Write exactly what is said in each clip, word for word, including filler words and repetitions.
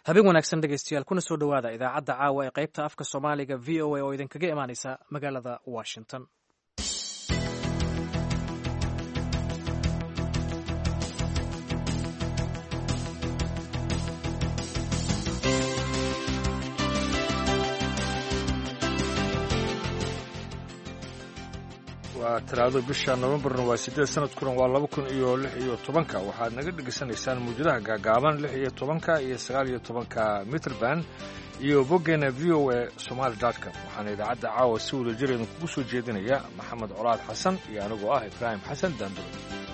habeen wanaagsan dhegaystayaal kuna soo dhowaada idaacadda caawa ee qaybta afka soomaaliga v o a oo idinkaga imaanaysa magaalada washington. waa talaado bisha Novembarna waa sideed sanadkuna waa laba kun iyo lix iyo tobanka waxaad naga dhageysanaysaan muujadaha gaagaaban lix iyo tobanka iyo sagaal iyo tobanka Meterband iyo boggeena v o a somali dot com. waxaana idaacadda caawa si wada jir idin kugu soo jeedinaya Maxamed Colaad Xasan iyo anigoo ah Ibraahim Xasan Daanduro.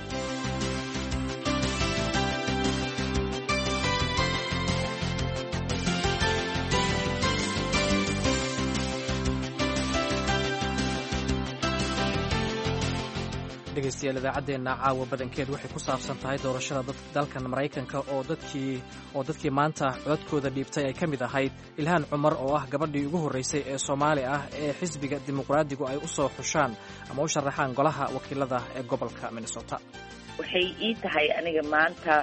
dhegaystayaal idaacaddeena caawa badankeed waxay ku saabsan tahay doorashada dalkan Maraykanka oo dadkii oo dadkii maanta codkooda dhiibtay ay ka mid ahayd Ilhaan Cumar oo ah gabadhii ugu horreysay ee Soomaali ah ee xisbiga dimuqraadigu ay u soo xushaan ama u sharaxaan golaha wakiilada ee gobolka Minnesota. waxay ii tahay aniga maanta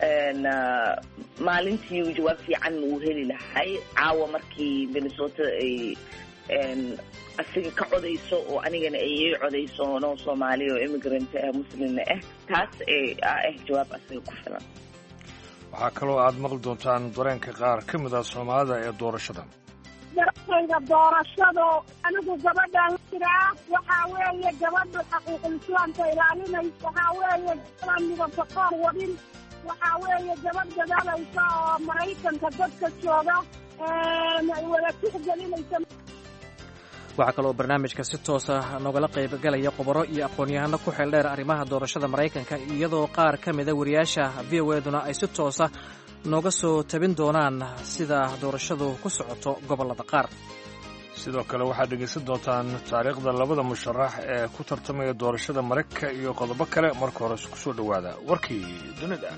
maalintii jawaab fiican uu heli lahay caawa markii Minnesota ay asiga ka codayso oo anigana ay codayso oo Soomaali oo immigrant ah muslimna ah taas ee ah jawaab asiga ku filan. waxaa kaloo aad maqli doontaan dareenka qaar ka mid ah Soomaalida ee doorashada. dareenka doorashada anigu gabadhan jiraa waxaa weeye gabadha xuquuqul islaamka ilaalinaysa waxaa weeye gabadhan midabka qaar wadin waxaa weeye gabadh dadaalaysa oo Maraykanka dadka jooga ee wada tixgelinaysa. waxaa kaloo barnaamijka si toos ah nogala qayb galaya khubaro iyo aqoon-yahano ku xeel dheer arrimaha doorashada Maraykanka iyadoo qaar ka mid a wariyaasha v o a-duna ay si toos ah nooga soo tabin doonaan sida doorashadu ku socoto gobollada qaar. sidoo kale waxaad dhegaysan doontaan taariikhda labada musharax ee ku tartamaya doorashada Maraykanka iyo qodobo kale. marka hore ku soo dhowaada warkii dunida.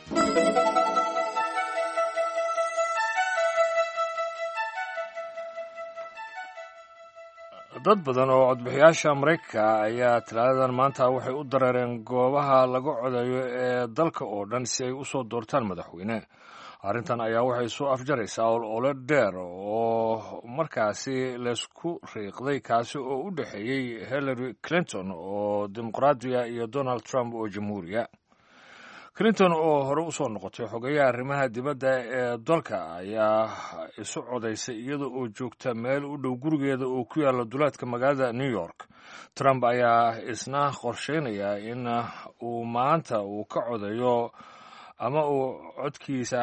dad badan oo codbixiyaasha Maraykanka ayaa talaadadan maanta waxay u dareereen goobaha laga codayo ee dalka oo dhan si ay u soo doortaan madaxweyne. arrintan ayaa waxay soo afjaraysaa olole dheer oo markaasi laysku riiqday kaasi oo u dhexeeyey Hillary Clinton oo dimuqraadiya iyo Donald Trump oo jamhuuriya. Clinton oo hore u soo noqotay xogayaha arrimaha dibadda ee dalka ayaa isu codaysay iyada oo joogta meel u dhow gurigeeda oo ku yaalla duleedka magaalada New York. Trump ayaa isna qorsheynaya in uu maanta uu ka codayo ama uu codkiisa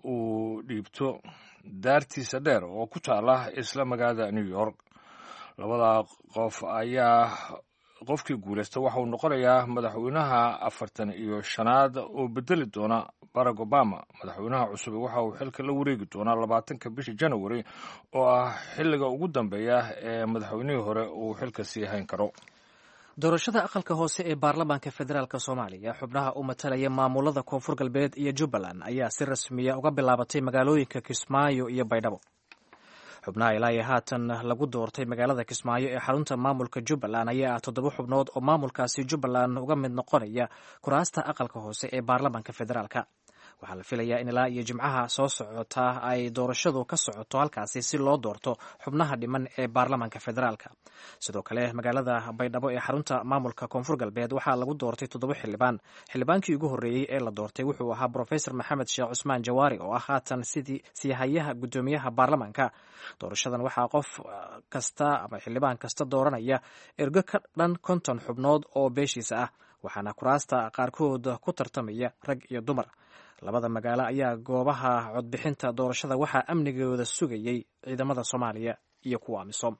uu dhiibto daartiisa dheer oo ku taala isla magaalada New York. labada qof ayaa qofkii guulaysta waxa uu noqonayaa madaxweynaha afartan iyo shanaad oo bedeli doona Barack Obama. madaxweynaha cusub waxa uu xilka la wareegi doonaa labaatanka bisha January oo ah xilliga ugu dambeeya ee madaxweynihii hore uu xilka sii hayn karo. doorashada aqalka hoose ee baarlamaanka federaalka Soomaaliya xubnaha u matalaya maamulada Koonfur Galbeed iyo Jubbaland ayaa si rasmi ah uga bilaabatay magaalooyinka Kismaayo iyo Baydhabo. xubnaha ilaa haatan lagu doortay magaalada Kismaayo ee xarunta maamulka Jubbaland ayaa ah toddoba xubnood oo maamulkaasi Jubbaland uga mid noqonaya kuraasta aqalka hoose ee baarlamaanka federaalka. waxaa la filayaa in ilaa iyo jimcaha soo socota ay doorashadu ka socoto halkaasi si loo doorto xubnaha dhiman ee baarlamaanka federaalka. sidoo kale magaalada Baydhabo ee xarunta maamulka Koonfur Galbeed waxaa lagu doortay toddoba xildhibaan. xildhibaankii ugu horreeyey ee la doortay wuxuu ahaa Professor Maxamed Sheekh Cusmaan Jawaari oo ah haatan sidii siihayaha guddoomiyaha baarlamaanka. doorashadan waxaa qof kasta ama xildhibaan kasta dooranaya ergo ka dhan konton xubnood oo beeshiisa ah, waxaana kuraasta qaarkood ku tartamaya rag iyo dumar. labada magaalo ayaa goobaha codbixinta doorashada waxaa amnigooda sugayay ciidamada Soomaaliya iyo kuwa amisom.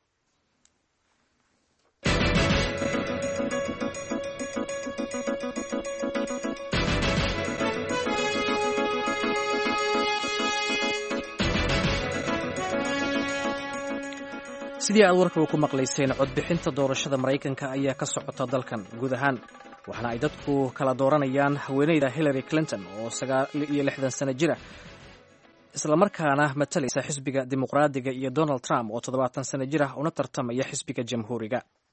sidii aad warka ku maqlayseen codbixinta doorashada Maraykanka ayaa ka socota dalkan guud ahaan, waxaana ay dadku kala dooranayaan haweeneyda Hillary Clinton oo sagaal iyo lixdan sano jir ah isla markaana matalaysa xisbiga dimuqraadiga iyo Donald Trump oo toddobaatan sano jir ah una tartamaya xisbiga jamhuuriga.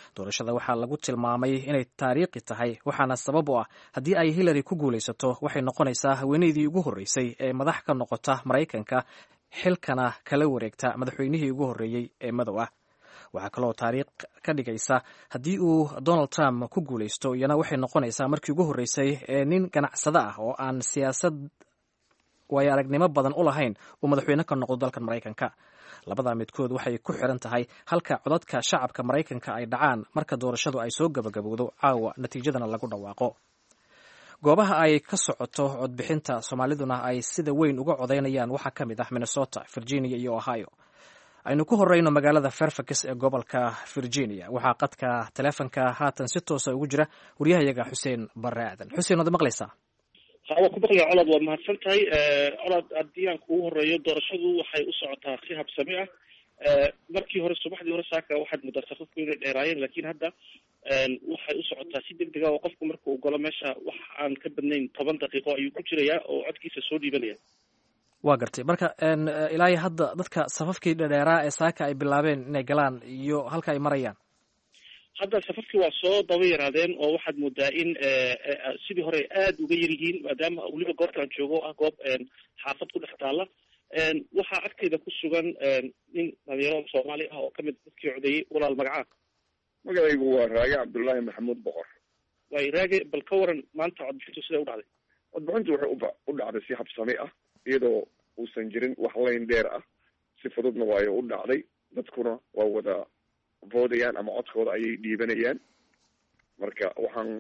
doorashada waxaa lagu tilmaamay inay taariikhi tahay waxaana sabab u ah haddii ay hillary ku guulaysato waxay noqonaysaa haweeneydii ugu horreysay ee madax ka noqota maraykanka xilkana kala wareegta madaxweynihii ugu horreeyey ee madow ah. waxaa kaloo taariikh ka dhigaysa haddii uu donald trump ku guulaysto iyana waxay noqonaysaa markii ugu horreysay ee nin ganacsado ah oo aan siyaasad waayo aragnimo badan u lahayn uu madaxweyne ka noqdo dalkan maraykanka. labada midkood waxay ku xiran tahay halka codadka shacabka maraykanka ay dhacaan marka doorashadu ay soo gabagabowdo caawa natiijadana lagu dhawaaqo. goobaha ay ka socoto codbixinta soomaaliduna ay sida weyn uga codaynayaan waxaa ka mid ah minnesota, virginia iyo ohio. aynu ku horeyno magaalada fairfax ee gobolka virginia. waxaa qadka taleefonka haatan si toosa ugu jira waryahayaga xuseen bare aadan. xuseen, waad maqlaysaa? waa ku maqlaya colaad, waad mahadsan tahay. colaad, haddii aan kugu horeeyo, doorashadu waxay u socotaa si habsami ah. markii hore subaxdii hore saaka waxaad muddaa safafku inay dheeraayeen, laakiin hadda waxay u socotaa si deg deg ah oo qofku marka uu galo meesha wax aan ka badnayn toban daqiiqo ayuu ku jirayaa oo codkiisa soo dhiibanaya. waa gartay. marka ilaa iyo hadda dadka safafkii dhadheeraa ee saaka ay bilaabeen inay galaan iyo halka ay marayaan? hadda safafkii waa soo daba yaraadeen oo waxaad moodaa in sidii hore aada uga yar yihiin, maadaama weliba goobta aan joogo ah goob xaafad ku dhex taalla. waxaa agteeda ku sugan nin dhalinyaro soomaali ah oo kamid dadkii codeeyey. walaal magacaa? magacaygu waa raage cabdullaahi maxamuud boqor. waay raage, bal ka waran maanta codbixintu siday u dhacday? codbixintu waxay uba u dhacday si habsami ah iyadoo uusan jirin wax layn dheer ah. si fududna waayo u dhacday. dadkuna waa wada voodayaan ama codkooda ayay dhiibanayaan. marka waxaan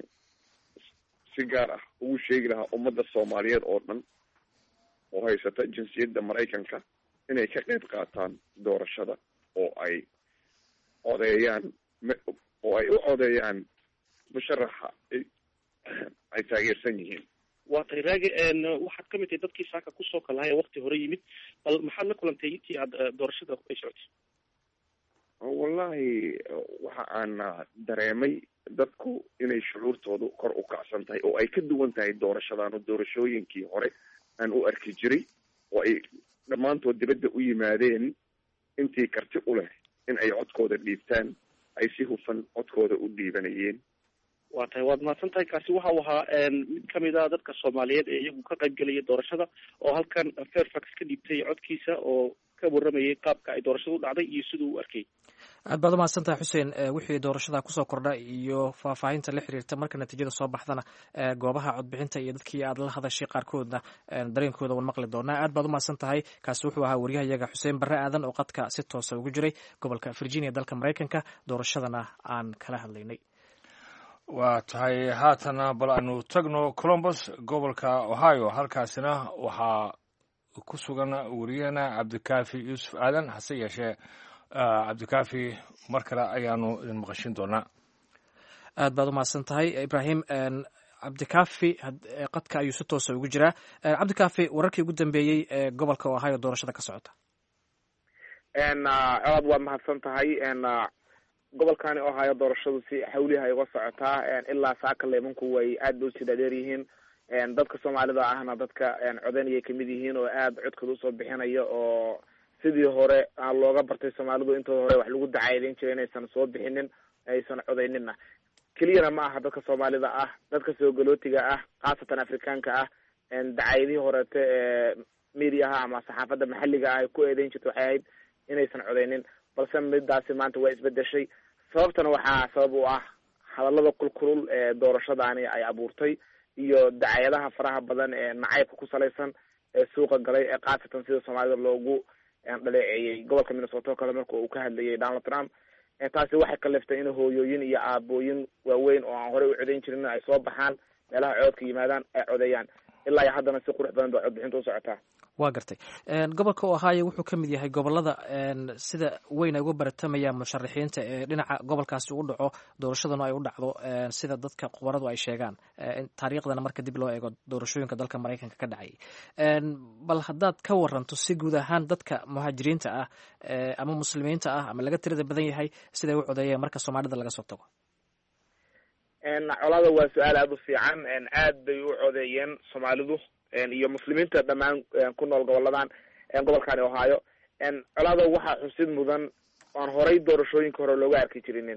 si gaar ah ugu sheegi lahaa ummadda soomaaliyeed oo dhan oo haysata jinsiyadda maraykanka inay ka qayb qaataan doorashada oo ay codeeyaan oo ay u codeeyaan musharaxa ay taageersan yihiin. waa tay raage, waxaad ka mid tahay dadkii saaka kusoo kalahay ee wakti hore yimid. bal maxaad la kulantay intii aad doorashada ay socotay? wallahi waxa aan dareemay dadku inay shucuurtoodu kor u kacsan tahay oo ay ka duwan tahay doorashadaanu doorashooyinkii hore aan u arki jiray, oo ay dhammaantood dibadda u yimaadeen intii karti u leh in ay codkooda dhiibtaan, ay si hufan codkooda u dhiibanayeen. waa tahay, waad mahadsan tahay. kaasi waxa uu ahaa mid kamid a dadka soomaaliyeed ee iyagu ka qayb gelaya doorashada oo halkan fairfax ka dhiibtay codkiisa oo ka waramayay qaabka ay doorashadu u dhacday iyo siduu u arkay. aad baad umahadsan tahay xuseen. wixii doorashada kusoo kordha iyo faahfaahinta la xiriirta marka natiijada soo baxdana goobaha codbixinta iyo dadkii aad la hadashay qaarkoodna dareenkooda wan maqli doonaa. aad baad umahadsan tahay. kaasi wuxuu ahaa waryahayaga xuseen bare aadan oo qadka si toosa ugu jiray gobolka virginia dalka maraykanka, doorashadana aan kala hadlaynay. waa tahay. haatana bal aanu tagno columbus, gobolka ohio. halkaasina waxaa ku sugan wariyahena cabdikaafi yuusuf aadan. hase yeeshee cabdikaafi, mar kale ayaanu idin maqashin doonaa. aad baad umahadsan tahay ibrahim. cabdikaafi qadka ayuu si toosa ugu jiraa. cabdikaafi, wararkii ugu dambeeyey ee gobolka ohio doorashada ka socota? aad waad mahadsan tahay. gobolkani ohio doorashadu si xawliha ay uga socotaa. ilaa saaka leemanku way aad ba usii dhaadheer yihiin. dadka soomaalida ahna dadka codeynayay kamid yihiin oo aada codkooda usoo bixinaya, oo sidii hore looga bartay soomaalidu intooda hore wax lagu dacaydeyn jiray inaysan soo bixinin, aysan codeynina. keliyana ma aha dadka soomaalida ah, dadka soogolootiga ah, khaasatan afrikaanka ah, dacaydihii horeete ee mediaha ama saxaafadda maxalliga ah ay ku eedeyn jirta waxay ahayd inaysan codeynin, balse midaasi maanta waa isbedeshay. sababtana waxaa sabab u ah hadallada kulkulul ee doorashadaani ay abuurtay iyo dacayadaha faraha badan ee nacaybka ku salaysan ee suuqa galay, ee khaasatan sida soomaalida loogu dhaleeceeyey gobolka minnesota oo kale marka uu ka hadlayay donald trump. taasi waxay kaliftay in hooyooyin iyo aabooyin waaweyn oo aan horey u codeyn jirin ay soo baxaan meelaha coodka yimaadaan ay codeeyaan. ilaa iyo haddana si qurux badan ba codbixinta u socotaa. waa gartay. gobolka ohio wuxuu ka mid yahay gobolada sida weyn ay uga baratamayaan musharaxiinta ee dhinaca gobolkaasi u dhaco doorashadana ay u dhacdo sida dadka khubaradu ay sheegaan, taariikhdana marka dib loo eego doorashooyinka dalka maraykanka ka dhacay. bal haddaad ka waranto si guud ahaan dadka muhaajiriinta ah ama muslimiinta ah ama laga tirada badan yahay siday u codeeyeen marka soomaalida laga soo tago? colada waa su-aal aada u fiican. aad bay u codeeyeen soomaalidu iyo muslimiinta dhammaan ku nool goboladan gobolkani ohio. colada waxaa xusid mudan oan horay doorashooyinka hore looga arki jirinin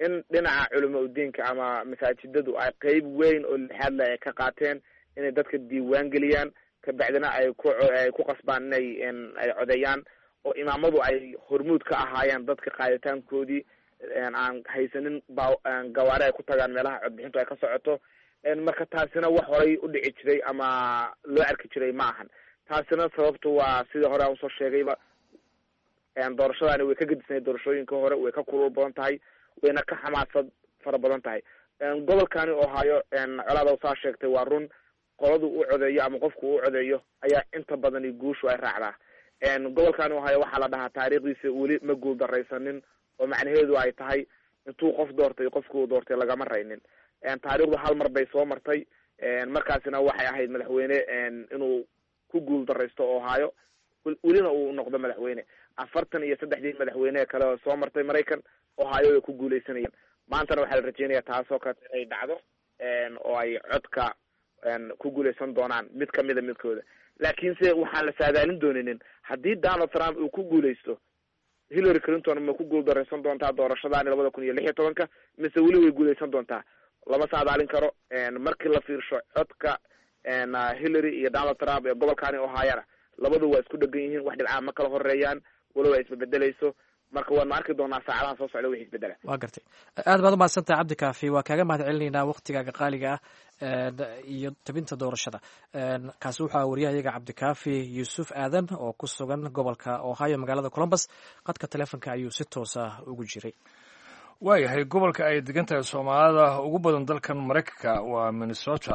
in dhinaca culamo udiinka ama masaajidadu ay qeyb weyn oo lixaad leh ay ka qaateen inay dadka diiwaan geliyaan kabacdina ay ku ay ku qasbaan inay ay codeeyaan oo imaamadu ay hormuud ka ahaayeen dadka qaaditaankoodii aan haysanin gawaari ay ku tagaan meelaha codbixintu ay ka socoto marka taasina wax horay u dhici jiray ama loo arki jiray ma ahan taasina sababtu waa sidii hore aan usoo sheegayba doorashadaani way ka gedisnay doorashooyinka hore way ka kulul badan tahay wayna ka xamaasad fara badan tahay gobolkani ohio colaada saa sheegtay waa run qoladu u codeeyo ama qofku u codeeyo ayaa inta badani guushu ay raacdaa gobolkani ohio waxaa la dhahaa taariikhdiisa weli ma guul daraysanin oo macnaheedu ay tahay intuu qof doortay qofkuu doortay lagama raynin taariikhdu hal mar bay soo martay markaasina waxay ahayd madaxweyne inuu ku guul daraysto ohio welina uu noqdo madaxweyne afartan iyo saddexdii madaxweyne kale oo soo martay maraykan ohio ay ku guuleysanayeen maantana waxaa la rajeynaya taasoo kale ay dhacdo oo ay codka ku guuleysan doonaan mid kamida midkooda laakiinse waxaan la saadaalin dooninin haddii Donald Trump uu ku guuleysto Hillary Clinton ma ku guul daraysan doontaa doorashadaani labada kun iyo lix iyo tobanka mise weli way guuleysan doontaa lama saadaalin karo markii la fiirsho codka Hillary iyo Donald Trump ee gobolkani Ohio labadu waa isku dhagan yihiin wax dhibca ma kala horeeyaan walow ay isbedelayso marka waan arki doonaa saacadaha soo socda wixii isbedela waa gartay aad baad u mahadsantahay cabdi kaafi waa kaaga mahad celinaynaa waqtigaaga qaaliga ah iyo tabinta doorashada kaasi wuxuu wariyaha iyaga cabdi kaafi yuusuf aadan oo ku sugan gobolka Ohio magaalada Columbus qadka telefoonka ayuu si toos ah ugu jiray waayahay gobolka ay degan tahay Soomaalida ugu badan dalkan Mareykanka waa Minnesota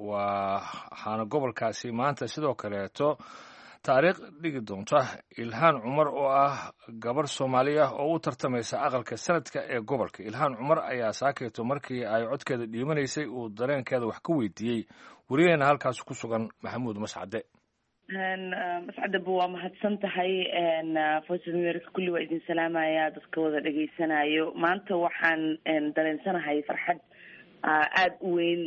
waxaana gobolkaasi maanta sidoo kaleeto taariikh dhigi doonta Ilhaan Cumar oo ah gabar Soomaali ah oo u tartamaysa aqalka sanadka ee gobolka Ilhaan Cumar ayaa saakeeto markii ay codkeeda dhiibanaysay uu dareenkeeda wax ka weydiiyey wariyeena halkaas ku sugan Maxamuud Mascade mascade waa mahadsan tahay Voice of America kulli waa idin salaamaya dadka wada dhageysanayo maanta waxaan dareensanahay farxad aad u weyn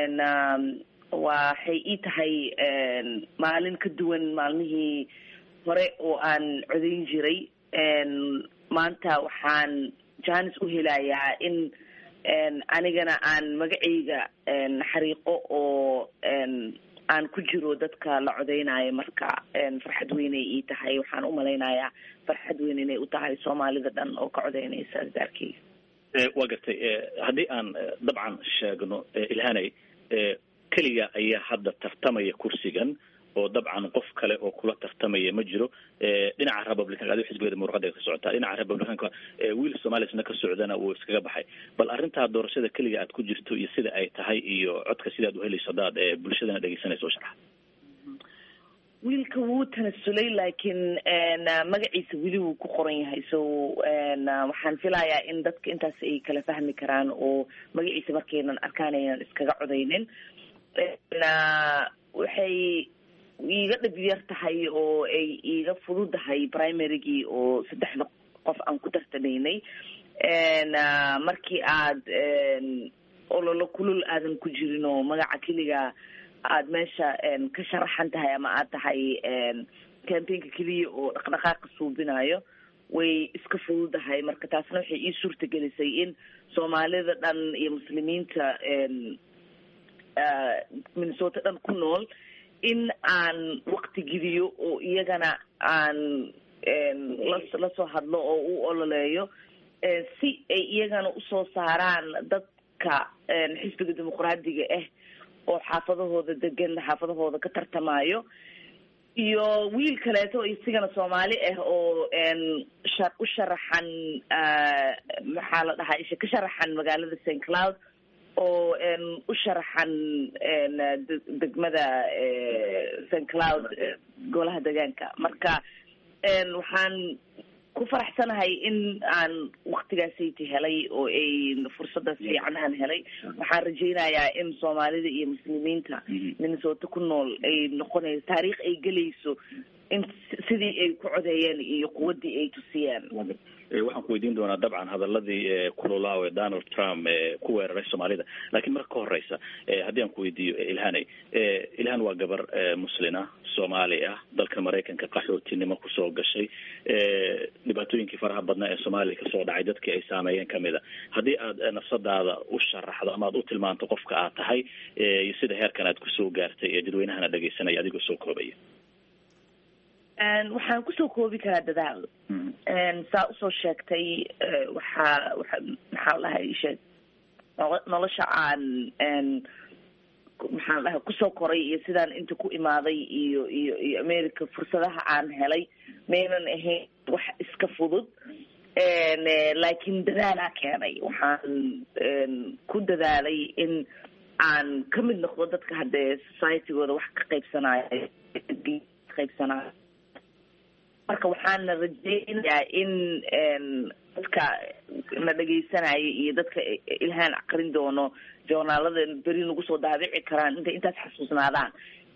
waxay ii tahay maalin ka duwan maalmihii hore oo aan codayn jiray maanta waxaan jaanis u helayaa in anigana aan magacayga xariiqo oo aan ku jiro dadka la codeynayo marka farxad weynay ii tahay waxaan u malaynayaa farxad weyn inay u tahay Soomaalida dhan oo ka codeynaysa daarkeyga waa gartay haddii aan dabcan sheegno Ilhaanay kaliya ayaa hadda tartamaya kursigan oo dabcan qof kale oo kula tartamaya ma jiro dhinaca Republican aad xisbiga muruqada ka socota dhinaca Republicanka wiil Soomaalisna ka socdana uu iskaga baxay bal arinta doorashada kaliya aad ku jirto iyo sida ay tahay iyo codka sida aad u helayso dad bulshadana dhageysanayso sharax wiilka wuu tanasulay laakiin magaciisa weli wuu ku qoran yahay so waxaan filayaa in dadka intaas ay kala fahmi karaan oo magaciisa markaynan arkaanaynan iskaga codeynin waxay iiga dhib yar tahay oo ay iiga fududahay primarygii oo saddexda qof aan ku tartamaynay markii aad ololo kulul aadan ku jirin oo magaca keliga aad meesha ka sharaxan tahay ama aad tahay campaignka keliya oo dhaqdhaqaaqa suubinayo way iska fududahay marka taasna waxay ii suurta gelisay in Soomaalida dhan iyo muslimiinta Minnesota dhan ku nool in aan waqti geliyo oo iyagana aan la soo hadlo oo u ololeeyo si ay iyagana usoo saaraan dadka xisbiga dimuqraadiga ah oo xaafadahooda degan xaafadahooda ka tartamayo iyo wiil kaleeto isigana Soomaali ah oo shar u sharaxan maxaa la dhahaa isha ka sharaxan magaalada Saint Cloud oo u sharaxan degmada Saint Cloud golaha deegaanka marka waxaan ku faraxsanahay in aan waqtigaasaytii helay oo ay fursadaas fiican aan helay waxaan rajaynayaa in Soomaalida iyo muslimiinta Minnesota ku nool ay noqonayso taariikh ay gelayso in sidii ay ku codeeyeen iyo quwaddii ay tusiyeen. waxaan ku weydiin doonaa dabcan hadaladii kululaa ee Donald Trump ku weeraray Soomaalida, laakiin marka ka horeysa haddii aan ku weydiiyo Ilhanay, Ilhan waa gabar muslina Soomaali ah, dalka Mareykanka qaxootinimo kusoo gashay, dhibaatooyinkii faraha badnaa ee Soomaaliya kasoo dhacay dadkii ay saameeyeen kamida. haddii aad nafsadaada u sharaxdo ama aad u tilmaanto qofka aad tahay iyo sida heerkan aad kusoo gaartay ee dadweynahana dhageysanaya adigoo soo koobaya. waxaan kusoo koobi karaa dadaal. saa usoo sheegtay waxaa waa maxaa lahay sheeg nolosha aan maxaan dhahay kusoo koray iyo sidaan inta ku imaaday iyo iyo iyo America fursadaha aan helay maynan ahayn wax iska fudud, laakiin dadaalaa keenay. waxaan ku dadaalay in aan ka mid noqdo dadka haddee societygooda wax ka qaybsanaayo qaybsanaayo marka waxaana rajeynayaa in dadka na dhegeysanaya iyo dadka Ilhaan aqrin doono joornaalada beri nagu soo daabici karaan inta intaas xasuusnaadaan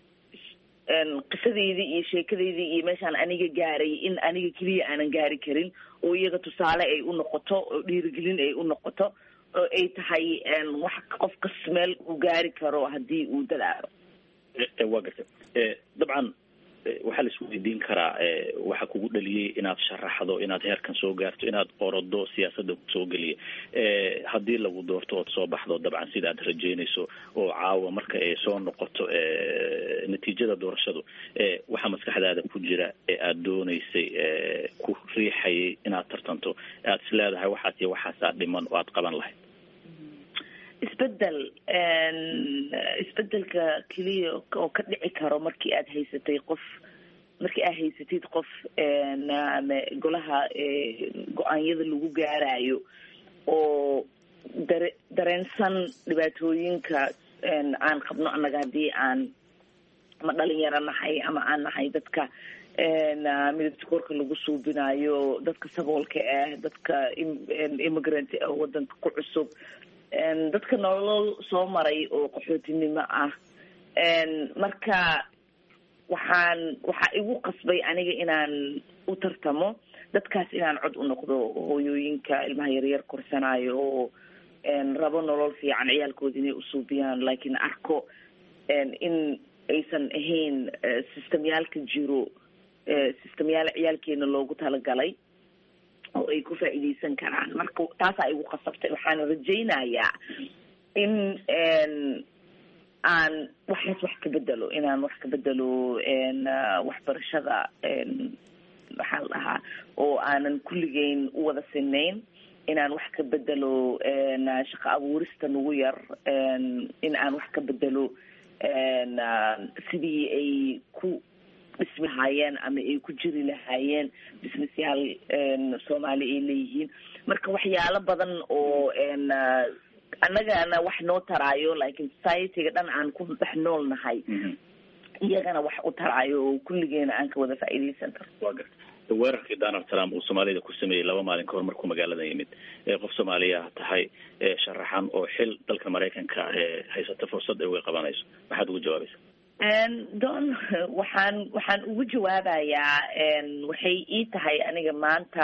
qisadeydii iyo sheekadeydii iyo meeshaan aniga gaaray in aniga keliya aanan gaari karin oo iyaga tusaale ay u noqoto oo dhiirigelin ay u noqoto oo ay tahay wax qof kas meel uu gaari karo haddii uu dadaalo. waa gartay dabcan waxaa la isku weydiin karaa waxa kugu dhaliyay inaad sharaxdo inaad heerkan soo gaarto inaad orodo siyaasadda kusoo geliya haddii lagu doorto ood soo baxdo dabcan sida aad rajeynayso oo caawa marka ay soo noqoto natiijada doorashadu waxaa maskaxdaada ku jira ee aad doonaysay ku riixayay inaad tartanto aad is leedahay waxaas iyo waxaasaa dhiman oo aad qaban lahayd. isbedel isbedelka keliya oo ka dhici karo markii aad haysatay qof markii aad haysatid qof golaha go-aanyada lagu gaarayo oo dare dareensan dhibaatooyinka aan qabno annaga haddii aan ama dhalinyaro nahay ama aan nahay dadka midabta koorka lagu suubinayo, dadka saboolka ah, dadka immigrant ah wadanka ku cusub, dadka nolol soo maray oo qaxootinimo ah. marka waxaan waxaa igu qasbay aniga inaan u tartamo dadkaas, inaan cod u noqdo hooyooyinka ilmaha yaryar korsanayo oo rabo nolol fiican ciyaalkooda inay usuubiyaan, laakiin arko in aysan ahayn systemyaalka jiro systemyaal ciyaalkeena loogu talagalay oo ay ku faa'iideysan karaan. marka taasaa igu qasabtay. waxaan rajaynayaa in aan waxaas wax ka bedelo inaan wax ka bedelo waxbarashada waxaa la dhahaa oo aanan kulligeyn u wada sinayn, inaan wax ka bedelo shaqo abuurista nagu yar, in aan wax ka bedelo sidii ay ku dhismi lahaayeen ama ay ku jiri lahaayeen businessyaal Soomaali ay leeyihiin. marka waxyaalo badan oo annagana wax noo taraayo laakiin societyga dhan aan ku dhex nool nahay iyagana wax u taraayo oo kulligeena aan ka wada faa'iideysan karno. waa garta weerarkii Donald Trump uu Soomaalida ku sameeyay laba maalin ka hor markuu magaalada yimid qof Soomaaliya tahay sharaxan oo xil dalka Mareykanka haysata fursad ay uga qabanayso, maxaad ugu jawaabaysaa? don waxaan waxaan ugu jawaabayaa waxay ii tahay aniga maanta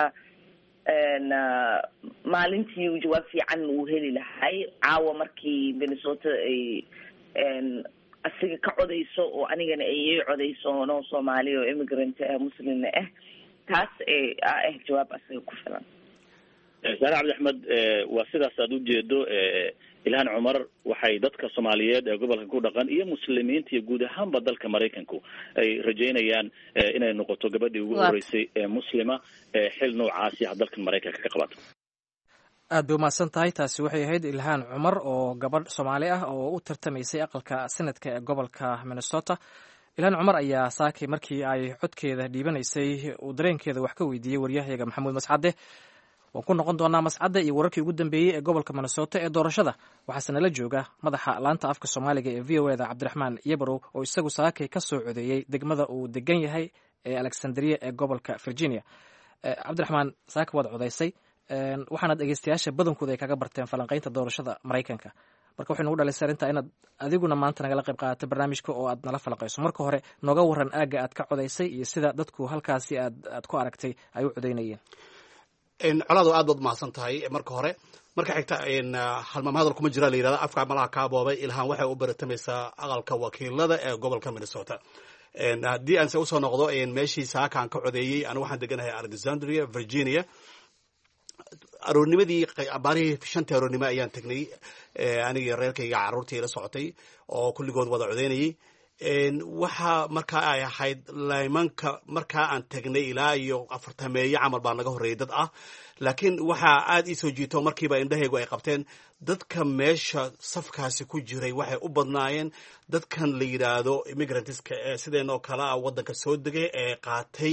maalintii uu jawaab fiican uu heli lahay caawa markii Minnesota ay asiga ka codayso oo anigana ay codayso no Soomaali oo immigrant ah muslimna ah, taas ah jawaab asiga ku filan. Sara Cabdi Axmed, waa sidaas aad u jeedo Ilhaan Cumar waxay dadka Soomaaliyeed ee gobolka ku dhaqan iyo muslimiinta iyo guud ahaanba dalka Mareykanku ay rajeynayaan inay noqoto gabadhii ugu horeysay ee muslima ee xil noocaasi ah dalka Mareykanka ka qabato. aad bay umahadsan tahay. taasi waxay ahayd Ilhaan Cumar oo gabadh Soomaali ah oo u tartamaysay aqalka sanadka ee gobolka Minnesota. Ilhaan Cumar ayaa saakay markii ay codkeeda dhiibanaysay uu dareenkeeda wax ka weydiiyey waryahayaga Maxamuud Mascade. waan ku noqon doonaa Mascade iyo wararkii ugu dambeeyey ee gobolka Minnesota ee doorashada. waxaase nala jooga madaxa laanta afka Soomaaliga ee V O A da Cabdiraxmaan Yabrow oo isagu saakay ka soo codeeyey degmada uu degan yahay ee Alexandria ee gobolka Virginia. Cabdiraxmaan, saaka waad codeysay waxaana dhegeystayaasha badankooda ay kaga barteen falanqaynta doorashada Mareykanka. marka waxay nagu dhalisay arrintaa inaad adiguna maanta nagala qayb qaadato barnaamijka oo aad nala falaqayso. marka hore nooga waran aagga aad ka codaysay iyo sida dadku halkaasi aad aad ku aragtay ay u codaynayeen. colaado aad baad mahadsan tahay marka hore. marka xigta halmaam hadal kuma jira la yidhahda afka malaha kaa boobay ilhaan waxay u baratamaysaa aqalka wakiilada ee gobolka Minnesota. haddii aan se usoo noqdo meeshii saaka aan ka codeeyey anigu waxaan deganahay Alexandria Virginia. aroornimadii abaarihii shantii aroornimo ayaan tagnay anigii reerkayga carruurtii la socotay oo kulligood wada codeynayay. waxaa markaa ay ahayd laymanka markaa aan tagnay ilaa iyo afartameeyo camal baa naga horreeyay dad ah, laakiin waxaa aad ii soo jiito markiiba indhahaygu ay qabteen dadka meesha safkaasi ku jiray waxay u badnaayeen dadkan la yidhaahdo immigrantska ee sideenoo kale ah waddanka soo degay ee qaatay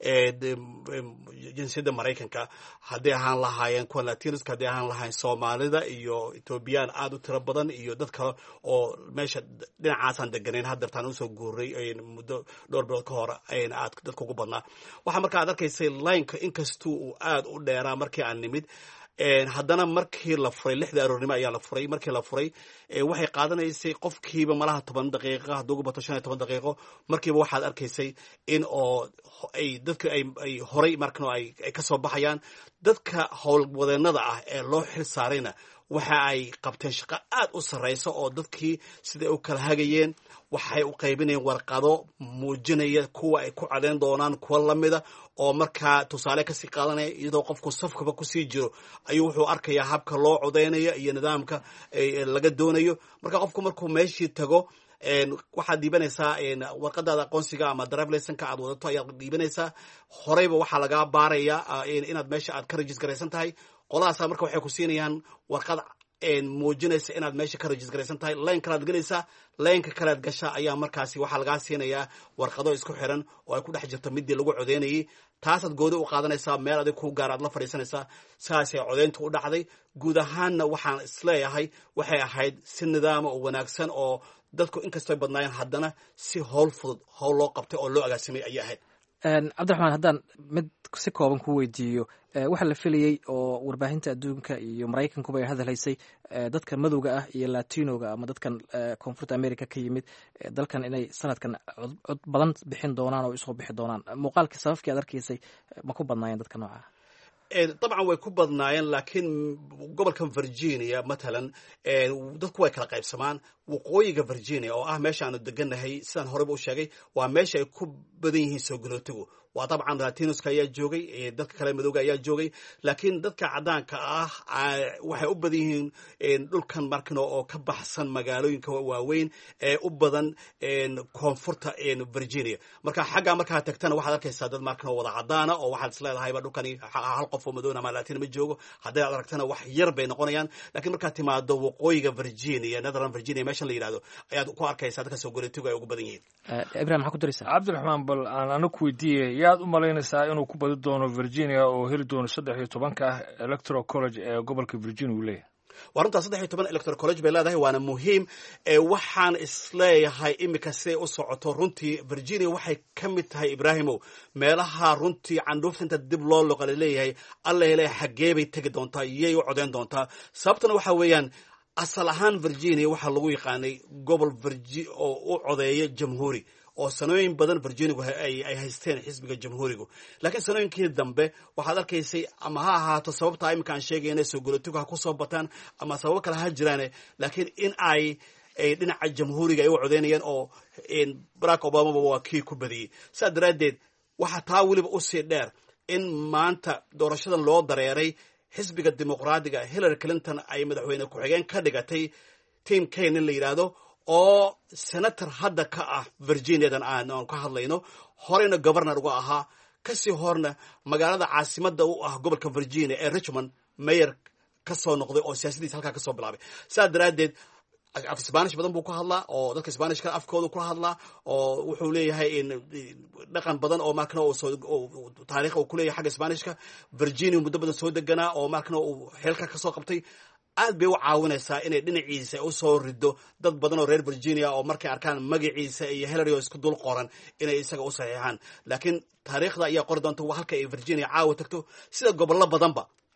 jinsiyadda Maraykanka, hadday ahaan lahaayeen kuwa Latinoska, hadday ahaan lahaayeen Soomaalida iyo Ethiopian aad u tiro badan iyo dad kale oo meesha dhinacaasaan deganayn haddeertaan usoo guuray muddo dhowr bilood ka hor aad dadka ugu badnaa. waxaa markaa ad arkaysay lineka inkastuu uu aad u dheeraa markii aan nimid, haddana markii la furay lixda aroornimo ayaa la furay. markii la furay waxay qaadanaysay qofkiiba malaha toban daqiiqa hadduu ugu bato shan iyo toban daqiiqo markiiba waxaad arkaysay in oo ay dadka ay horay markano ay ka soo baxayaan. dadka howlwadeenada ah ee loo xil saarayna waxa ay qabteen shaqo aad u sarraysa oo dadkii siday u kala hagayeen waxay u qaybinayeen warqado muujinaya kuwa ay ku cadeyn doonaan kuwa lamida oo markaa tusaale kasii qaadanaya iyadoo qofku safkaba kusii jiro ayuu wuxuu arkayaa habka loo codeynayo iyo nidaamka laga doonayo. marka qofku markuu meeshii tago waxaad dhiibanaysaa warqadaada aqoonsiga ama drive licenka aad wadato ayaad dhiibanaysaa. horeyba waxaa lagaa baarayaa inaad meesha aad ka rajis garaysan tahay. qoladaasa marka waxay ku siinayaan warqad muujinaysa inaad meesha ka rajis garaysan tahay. line kalaad gelaysaa, lineka kalaad gashaa ayaa markaasi waxaa lagaa siinayaa warqado isku xiran oo ay ku dhex jirto midii lagu codeynayay. taasaad goodi u qaadanaysaa, meel adig ku gaar aad la fadhiisanaysaa. saasay codeyntu u dhacday. guud ahaanna waxaan isleeyahay waxay ahayd si nidaama oo wanaagsan oo dadku inkastoo ay badnaayeen haddana si howl fudud howl loo qabtay oo loo agaasimay ayay ahayd. cabdiraxmaan, haddaan mid si kooban ku weydiiyo, waxaa la filayey oo warbaahinta adduunka iyo maraykankuba ay hadalhaysay dadka madowga ah iyo latinoga ama dadkan koonfurta america ka yimid dalkan inay sanadkan cod badan bixin doonaan oo isoo bixi doonaan. muuqaalkii sababkii aad arkaysay ma ku badnaayeen dadka nooca? dabcan way ku badnaayeen, laakiin gobolkan Virginia matalan dadku way kala qaybsamaan. waqooyiga Virginia oo ah meesha aanu deganahay sidaan horeyba u sheegay waa meesha ay ku badan yihiin soo galootigu. waa dabcan Latinoska ayaa joogay, dadka kale madowga ayaa joogay, laakiin dadka cadaanka ah waxay u badan yihiin dhulkan markano oo ka baxsan magaalooyinka waaweyn ee u badan koonfurta Virginia. marka xagga markaa tagtana waxaad arkaysaa dad markano wada cadaana oo waxaad isleedahayba dhulkani hal qof oo madowna ama Latino ma joogo. hadday aad aragtana wax yar bay noqonayaan, laakiin markaad timaado waqooyiga Virginia, Northern Virginia meesha la yidhahdo ayaad ku arkaysaa dadka soo galootigu ay ugu badan yihiin. ibrahim maxaa ku daraysaa? cabdiraxmaan, bal aan ana ku weydiiyey, yaad u malaynaysaa inuu ku badi doono Virginia oo heli doono saddex iyo tobanka electoral college ee gobolka Virginia uu leeyahay? waa runtaa saddex iyo toban electoral college bay leedahay, waana muhiim. waxaan isleeyahay imika siday u socoto runtii Virginia waxay ka mid tahay Ibrahimow meelaha runtii candhuufta inta dib loo loqala leeyahay alla ilaahay xaggee bay tegi doontaa, iyay u codeyn doontaa. sababtana waxa weeyaan asal ahaan Virginia waxaa lagu yaqaanay gobol oo u codeeya jamhuuri oo sanooyin badan Virginigu ay haysteen xisbiga jamhuurigu. laakiin sanooyinkii dambe waxaad arkaysay ama ha ahaato sababta imika aan sheegayna soo galootigu ha ku soo bataan ama sababo kale ha jiraane, laakiin in ay dhinaca jamhuuriga ay u codeynayeen oo Barack Obama waa kii ku badiyey. sidaa daraaddeed waxaa taa weliba usii dheer in maanta doorashadan loo dareeray xisbiga dimuqraadiga Hillary Clinton ay madaxweyne ku-xigeen ka dhigatay Tim Kaine in la yidhaahdo oo senator hadda ka ah Virginiadan aan ka hadlayno, horeyna governor uga ahaa, kasii horna magaalada caasimada u ah gobolka Virginia ee Richmond mayor ka soo noqday oo siyaasadiisa halkaa ka soo bilaabay. sidaa daraaddeed af Spanish badan buu ku hadlaa oo dadka Spanishka afkooda ku hadlaa oo wuxuu leeyahay dhaqan badan oo markana oo taariikh uu ku leeyahay xagga Spanishka. Virginia muddo badan soo deganaa oo markana uu xilka ka soo qabtay. aad bay u caawinaysaa inay dhinaciisa u soo rido dad badan oo reer Virginia oo markay arkaan magaciisa iyo Hillary oo isku dul qoran inay isaga u saxiixaan. laakiin taariikhda ayaa qori doonta halka ay Virginia caawa tagto sida gobollo badanba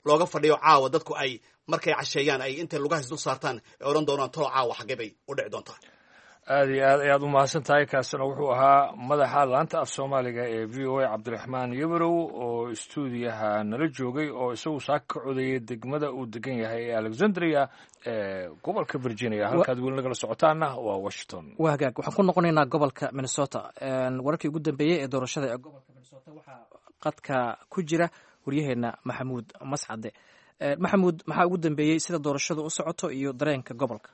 looga fadhiyo caawa dadku ay markay casheeyaan ay intay lugahays dul saartaan ee odhan doonaan talo caawa xaggee bay u dhici doontaa aad iyo aad ayaad u mahadsan tahay kaasina wuxuu ahaa madaxa laanta af soomaaliga ee v o a cabdiraxmaan yabarow oo istuudiyaha nala joogay oo isagu saaka ka codeeyay degmada uu degan yahay ee alexandria ee gobolka virginia halkaad weli nagala socotaana waa washington waa hagaag waxaan ku noqonaynaa gobolka minnesota wararkii ugu dambeeyey ee doorashada ee gobolka minnesota waxaa qadka ku jira waryaheena maxamuud mascade maxamuud maxaa ugu dambeeyey sida doorashadu u socoto iyo dareenka gobolka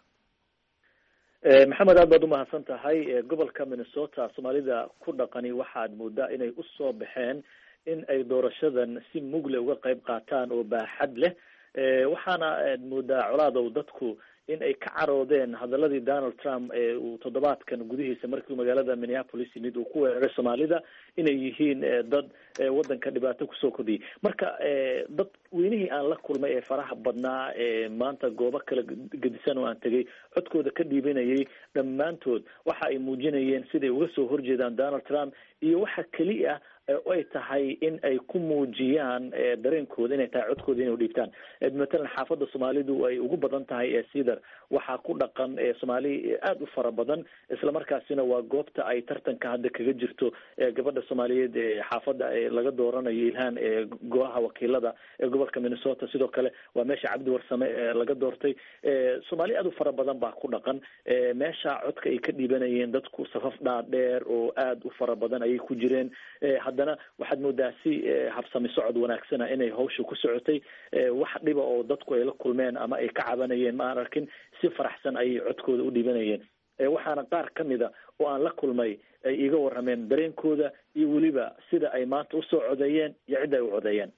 maxamed aad baad umahadsan tahay gobolka minnesota soomaalida ku dhaqani waxaad moodaa inay usoo baxeen in ay doorashadan si mugle uga qayb qaataan oo baaxad leh waxaana aad moodaa colaadow dadku in ay ka caroodeen hadaladii donald trump ee uu toddobaadkan gudihiisa markii magaalada minneapolis yimid uu ku weeraray soomaalida inay yihiin dad wadanka dhibaato kusoo kordhiyay marka dad weynihii aan la kulmay ee faraha badnaa ee maanta goobo kala gedisan oo aan tegay codkooda ka dhiibanayay dhammaantood waxa ay muujinayeen siday uga soo horjeedaan donald trump iyo waxa keliya ay tahay in ay ku muujiyaan dareenkooda inay tahay codkooda inay udhiibtaan matalan xaafadda soomaalidu ay ugu badan tahay ee cedar waxaa ku dhaqan soomaali aada u fara badan islamarkaasina waa goobta ay tartanka hadda kaga jirto gabadha soomaaliyeed ee xaafadda laga dooranayo ilhaan ee golaha wakiilada ee gobolka minnesota sidoo kale waa meesha cabdi warsame laga doortay soomaali aada u fara badan baa ku dhaqan meesha codka ay ka dhiibanayeen dadku safaf dhaadheer oo aada u fara badan ayay ku jireen haddana waxaad moodaa si habsami socod wanaagsana inay hawsha ku socotay wax dhiba oo dadku ay la kulmeen ama ay ka cabanayeen ma aan arkin si faraxsan ayay codkooda u dhiibanayeen waxaana qaar ka mida oo aan la kulmay ay iga warrameen dareenkooda iyo weliba sida ay maanta usoo codeeyeen iyo cidda ay u codeeyeen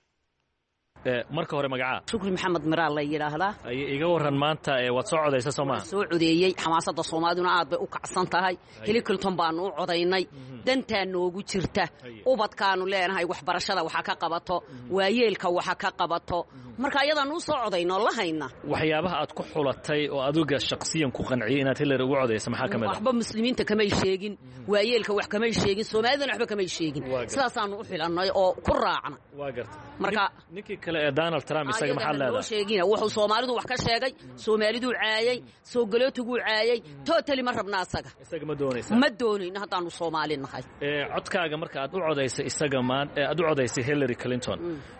marka hore magacaa shukri maxamed miraal la yidhaahdaa iga waran maanta waad soo codaysa soo maha soo codeeyey xamaasada soomaaliduna aad bay u kacsan tahay hili clinton baanu u codaynay dantaa noogu jirta ubadkaanu leenahay waxbarashada waxa ka qabato waayeelka waxa ka qabato marka ayadaan u soo codayno la hayna waxyaabaha aad ku xulatay oo adiga shakhsiyan ku qanciyay inaad Hillary ugu codayso maxaa kamid ah waxba muslimiinta kamay sheegin waayeelka wax kamay sheegin soomaalidana waxba kamay sheegin sidaasaanu u xilanay oo ku raacna waa garta marka ninkii kale ee Donald Trump isaga maxaa leedahay sheegina wuxuu Soomaalidu wax ka sheegay Soomaalidu caayay soo galootigu caayay totally ma rabna asaga isaga ma doonaysa ma doonayna hadaanu Soomaali nahay ee codkaaga marka aad u codaysay isaga ma aad u codaysay Hillary Clinton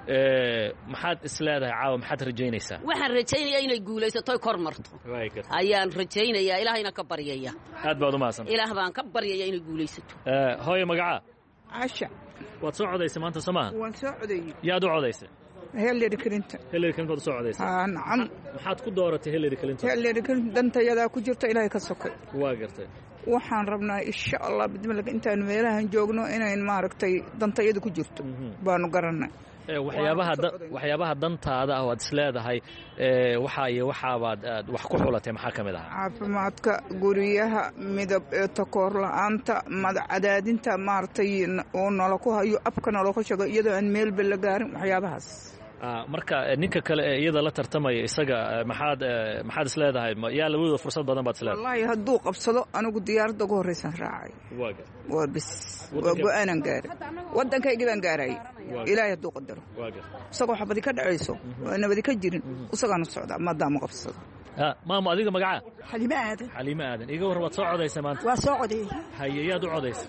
ee maxaad isleedahay caawa maxaad rajaynaysaa waxaan rajaynayaa inay guulaysato kor marto ayaan rajaynayaa ilaahayna ka baryaya aad baad u maasan ilaah baan ka baryayaa inay guulaysato ee hooyo magaca Asha waad soo codaysay maanta Soomaa waan soo codeeyay yaad u codaysay Hillary Clinton Hillary Clinton soo codaysay haa nacam maxaad ku dooratay Hillary Clinton Hillary Clinton dantayada ku jirta ilaahay ka sokay waa gartay waxaan rabnaa insha Allah bidmilka intaan meelahan joogno inaan maaragtay dantayada ku jirto baanu garanay waxyaabaha waxyaabaha dantaada ah waad isleedahay ee waxa iyo waxa baad wax ku xulatay maxaa kamid ah caafimaadka guriyaha midab ee takoor la'aanta madcadaadinta maartay oo nolol ku hayo abka nolol ku shago iyadoo aan meel bal la gaarin waxyaabahaas marka ninka kale ee iyada la tartamaya isaga maxaad maxaad isleedahay yaa labadooda fursad badan baad isleedahay wallahi hadduu qabsado anigu diyaaradda ugu horeysan raacay waaga waa bis waa go'aanan gaaray wadankayga baan gaaray ilaahay hadduu qadaro waaga isagoo xabadi ka dhacayso oo nabadi ka jirin isagaana socda maadaama qabsado ha maamo adiga magaca xalima aadan xalima aadan iga war waad soo codaysay maanta waa soo codeeyay hayayaad u codaysay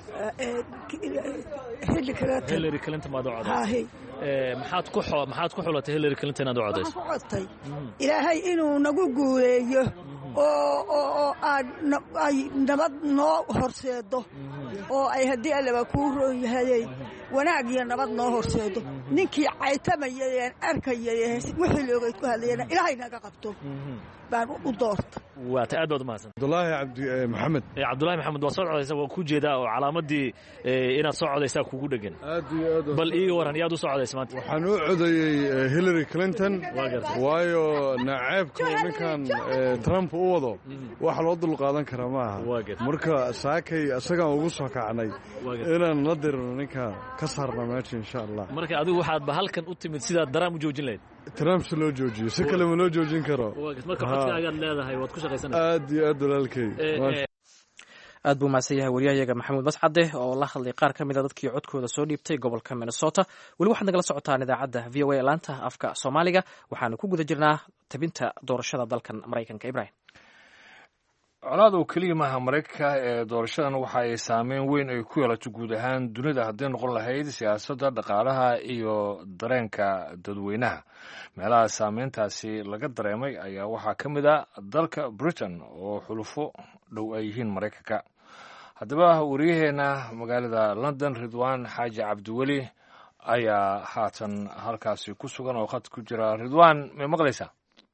Hillary Clinton Hillary Clinton maad u codaysay ee maxaad ku maxaad ku xulatay Hillary Clinton aad u codaysay ku codtay ilaahay inuu nagu guuleeyo oo oo aad ay nabad noo horseedo oo ay hadii allaba ku roon yahay wanaag iyo nabad noo horseedo ninkii caytamayeen arkayeen wixii loogay ku hadlayeen ilaahay naga qabto baan u doorta waa taad baad maasan Abdullaahi Abdi Maxamed ee Abdullaahi Maxamed waa soo codaysa waa ku jeedaa oo calaamadii inaad soo codaysaa kugu dhagan aad iyo aad bal ii waran yaad u soo codaysaa maanta waxaan u codeeyay Hillary Clinton waayo naceebka ninkan Trump u wado wax loo dul qaadan kara ma aha marka saakay asaga ugu soo kacnay inaan la dirno ninka ka saarna meesha insha Allah marka adigu waxaad ba halkan u timid sida daraam u joojin lahayd Trump si loo joojiyo si kale ma loo joojin karo marka codkaaga leedahay waad ku shaqaysanaysaa aad iyo aad walaalkay aad buu mahadsan yahay wariyahayaga maxamuud mascade oo la hadlay qaar ka mid a dadkii codkooda soo dhiibtay gobolka minnesota. weli waxaad nagala socotaan idaacadda v o a laanta afka soomaaliga. waxaanu ku guda jirnaa tabinta doorashada dalkan maraykanka. ibrahim, colaad oo keliya maaha maraykanka ee doorashadan waxa ay saameyn weyn ay ku yeelato guud ahaan dunida hadday noqon lahayd siyaasadda, dhaqaalaha iyo dareenka dadweynaha. meelaha saameyntaasi laga dareemay ayaa waxaa ka mid a dalka britain oo xulufo dhow ay yihiin maraykanka. haddaba wariyaheena magaalada london ridwaan xaaji cabdiweli ayaa haatan halkaasi ku sugan oo khad ku jira. ridwaan, may maqlaysaa?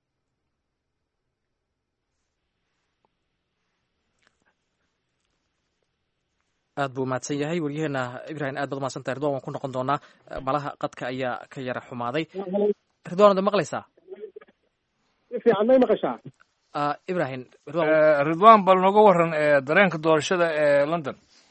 aad buu mahadsan yahay waryaheena ibrahim. aad baad umahadsantahay ridwan. waan ku noqon doonaa, malaha qadka ayaa ka yara xumaaday. ridwan, waad maqlaysaa? fiican may maqashaa? ibrahim, ridwan bal nooga waran ee dareenka doorashada ee london.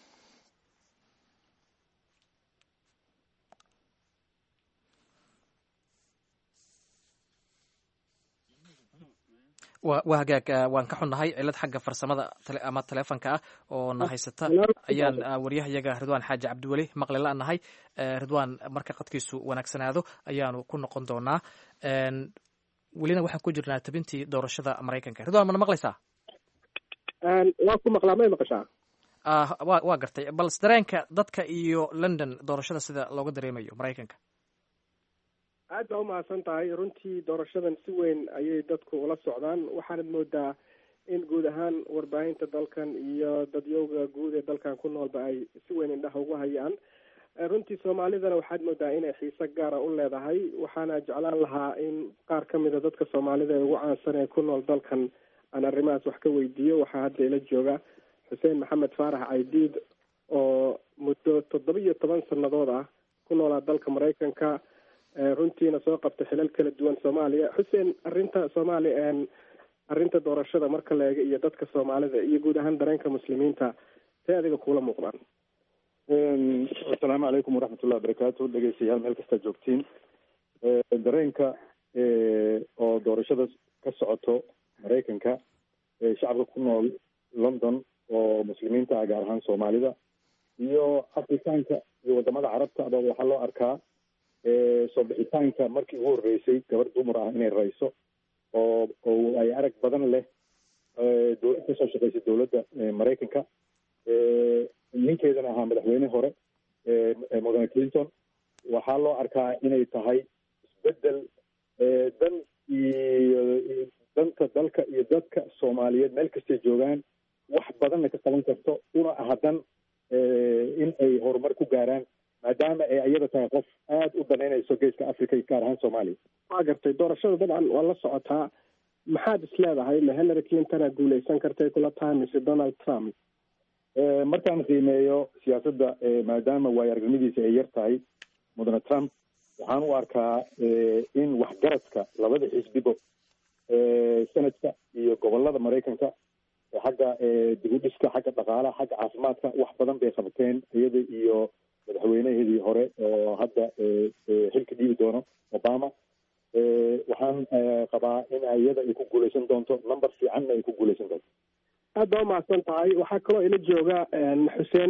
waa hagaag, waan ka xunnahay cilad xagga farsamada ama taleefonka ah oo na haysata ayaan waryahayaga ridwaan xaaji cabdiweli maqli la-nahay. ridwaan, marka qadkiisu wanaagsanaado ayaanu ku noqon doonaa. welina waxaan ku jirnaa tabintii doorashada maraykanka. ridwaan, mana maqlaysaa? waa ku maqlaa, may maqashaa? wa waa gartay. bal dareenka dadka iyo london doorashada sida looga dareemayo maraykanka. aad baa umahadsan tahay. runtii doorashadan si weyn ayay dadku ula socdaan. waxaanad moodaa in guud ahaan warbaahinta dalkan iyo dadyowga guud ee dalkan ku noolba ay si weyn indhaha ugu hayaan. runtii soomaalidana waxaad moodaa inay xiise gaara u leedahay. waxaana jeclaan lahaa in qaar ka mida dadka soomaalida ee ugu caansan ee ku nool dalkan aan arrimahaas wax ka weydiiyo. waxaa hadda ila jooga xuseen maxamed faarax caydiid oo muddo toddoba iyo toban sannadood ah ku noolaa dalka maraykanka, runtiina soo qabtay xilal kala duwan soomaaliya. xuseen, arrinta soomaaliya arrinta doorashada marka la eego iyo dadka soomaalida iyo guud ahaan dareenka muslimiinta, see adiga kuula muuqdaan? asalaamu calaykum waraxmatullahi wabarakaatu. dhegeystayaal meel kastaa joogtiin, dareenka oo doorashada ka socoto maraykanka, shacabka ku nool london oo muslimiinta ah gaar ahaan soomaalida iyo afrikaanka iyo wadamada carabta aba waxaa loo arkaa soo bixitaanka markii ugu horreysay gabar dumar ah inay rayso oo oo ay arag badan leh kasoo shaqeysay dowladda maraykanka, ninkeedana ahaa madaxweyne hore mudane clinton. waxaa loo arkaa inay tahay isbedel dan iyo danta dalka iyo dadka soomaaliyeed meel kastay joogaan wax badanna ka qaban karto, una aha dan in ay horumar ku gaaraan maadaama ay iyada tahay qof aada u danaynayso geeska africa iyo gaar ahaan soomaaliya. waa gartay. doorashada dabcan waa la socotaa. maxaad is leedahay, ma hillary clintona guuleysan kartay kula tahay mise donald trump? markaan qiimeeyo siyaasadda maadaama waayo aragnimadiisa ay yar tahay mudane trump, waxaan u arkaa in waxgaradka labada xisbibo sanadka iyo gobolada maraykanka xagga dib u dhiska, xagga dhaqaalaha, xagga caafimaadka wax badan bay qabateen iyada iyo madaxweynahedii hore oo hadda xilka dhiibi doono Obama. waxaan qabaa in iyada ay ku guuleysan doonto, number fiicanna ay ku guuleysan doonto. aad baa umahadsan tahay. waxaa kaloo ila jooga xuseen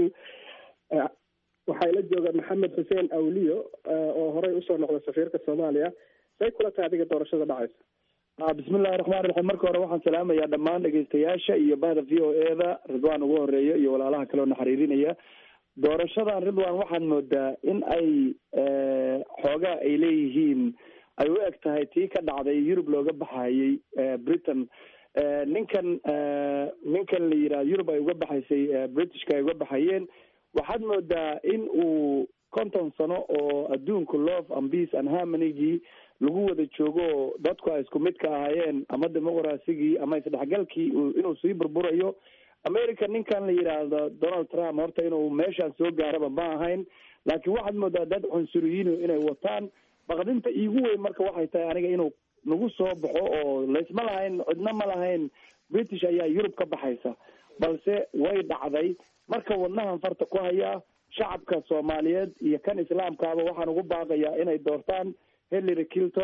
waxaa ila jooga maxamed xuseen awliyo oo horey usoo noqday safiirka soomaaliya. say kula tahay adiga doorashada dhacaysa? bismillahi raxmaani raxiim. marka hore waxaan salaamayaa dhammaan dhegeystayaasha iyo bahda v o e da, ridwaan ugu horeeya iyo walaalaha kale oo na xiriirinaya. doorashadan ridwaan waxaad moodaa in ay xoogaa ay leeyihiin ay u eg tahay tii ka dhacday yurub looga baxayey britain. ninkan ninkan la yidhaha yurub ay uga baxaysay britishka ay uga baxayeen. waxaad moodaa in uu konton sano oo adduunka love and peace and harmonygii lagu wada joogo dadku ay isku mid ka ahaayeen, ama dimuqraasigii ama isdhexgalkii inuu sii burburayo. america ninkan la yidhaahdo donald trump horta inuu meeshaan soo gaaraba ma ahayn, laakiin waxaad moodaa dad cunsuriyiin inay wataan. baqdinta iigu weyn marka waxay tahay aniga inuu nagu soo baxo oo laysma lahayn, cidna ma lahayn british ayaa yurub ka baxaysa, balse way dhacday. marka wadnahan farta ku hayaa shacabka soomaaliyeed iyo kan islaamkaaba waxaan ugu baaqayaa inay doortaan hillary clinton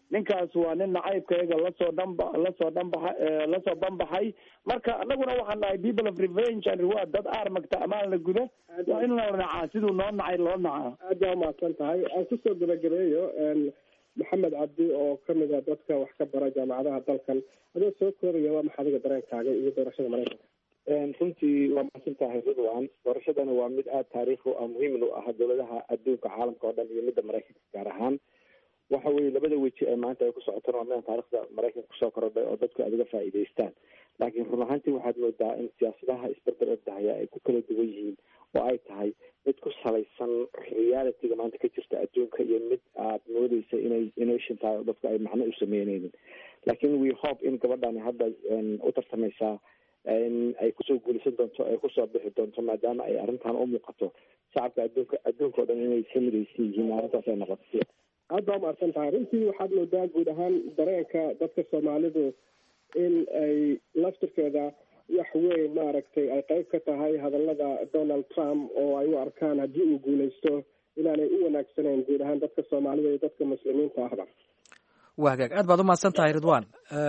ninkaas waa nin nacaybkayaga lasoo dhanba lasoo dhanbaxa lasoo banbaxay marka anaguna waxaan nahay people of revenge and reward dad aarmagta amaan la guda waa in la nacaa siduu noo nacay loo nacaa. aad baa umahadsan tahay. aan kusoo gabagabeeyo maxamed cabdi oo kamid a dadka wax ka bara jaamacadaha dalkan, adoo soo koobaya waa maxa adiga dareenkaaga iyo doorashada maraykanka? runtii waa mahadsan tahay ridwan. doorashadana waa mid aada taariikh u ah muhiim u ah dowladaha adduunka caalamka oo dhan iyo midda maraykanka gaar ahaan. waxa weeye labada weji ee maanta ay ku socotona waa midaan taarikhda maraykanka kusoo korodhay oo dadku aad uga faa'iidaystaan. laakiin run ahaantii waxaad moodaa in siyaasadaha isberber ordahaya ay ku kala duwan yihiin oo ay tahay mid ku salaysan realityga maanta ka jirta adduunka iyo mid aad moodeysa inay innovation tahay oo dadku ay macno u sameyneynin. laakiin we hope in gabadhani hadda u tartamaysaa in ay kusoo guulaysan doonto ay kusoo bixi doonto maadaama ay arrintan u muuqato shacabka adduunka adduunka o dhan inay ka midaysan yihiin arrintaas ay noqoto. aad baa umahadsan tahay. runtii waxaad moodaa guud ahaan dareenka dadka soomaalidu in ay laftirkeeda wax weyn maaragtay ay qayb ka tahay hadallada donald trump oo ay u arkaan haddii uu guulaysto inaanay u wanaagsaneyn guud ahaan dadka soomaalida iyo dadka muslimiinta ahba. waa hagaag aad baad umahadsan tahay ridwan.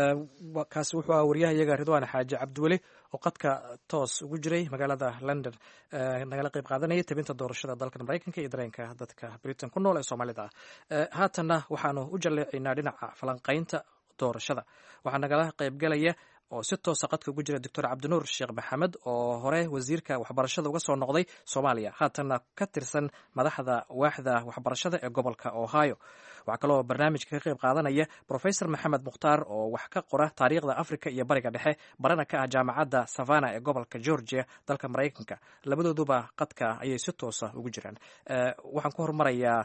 kaasi wuxuu aha wariyaha iyaga ridwan xaaji cabdiweli oo qadka toos ugu jiray magaalada london nagala qayb qaadanaya tabinta doorashada dalkan maraykanka iyo dareenka dadka britain ku nool ee soomaalida ah. haatanna waxaanu u jaleecinaa dhinaca falanqaynta doorashada. waxaa nagala qaybgalaya oo si toosa qadka ugu jira doctor cabdinuur sheekh maxamed oo hore wasiirka waxbarashada uga soo noqday soomaaliya, haatanna ka tirsan madaxda waaxda waxbarashada ee gobolka ohio. waxaa kaloo barnaamijka ka qayb qaadanaya professor maxamed mukhtaar oo wax ka qora taariikhda africa iyo bariga dhexe, barana ka ah jaamacadda savana ee gobolka georgia dalka maraykanka. labadooduba qadka ayay si toosa ugu jiraan. waxaan ku hormarayaa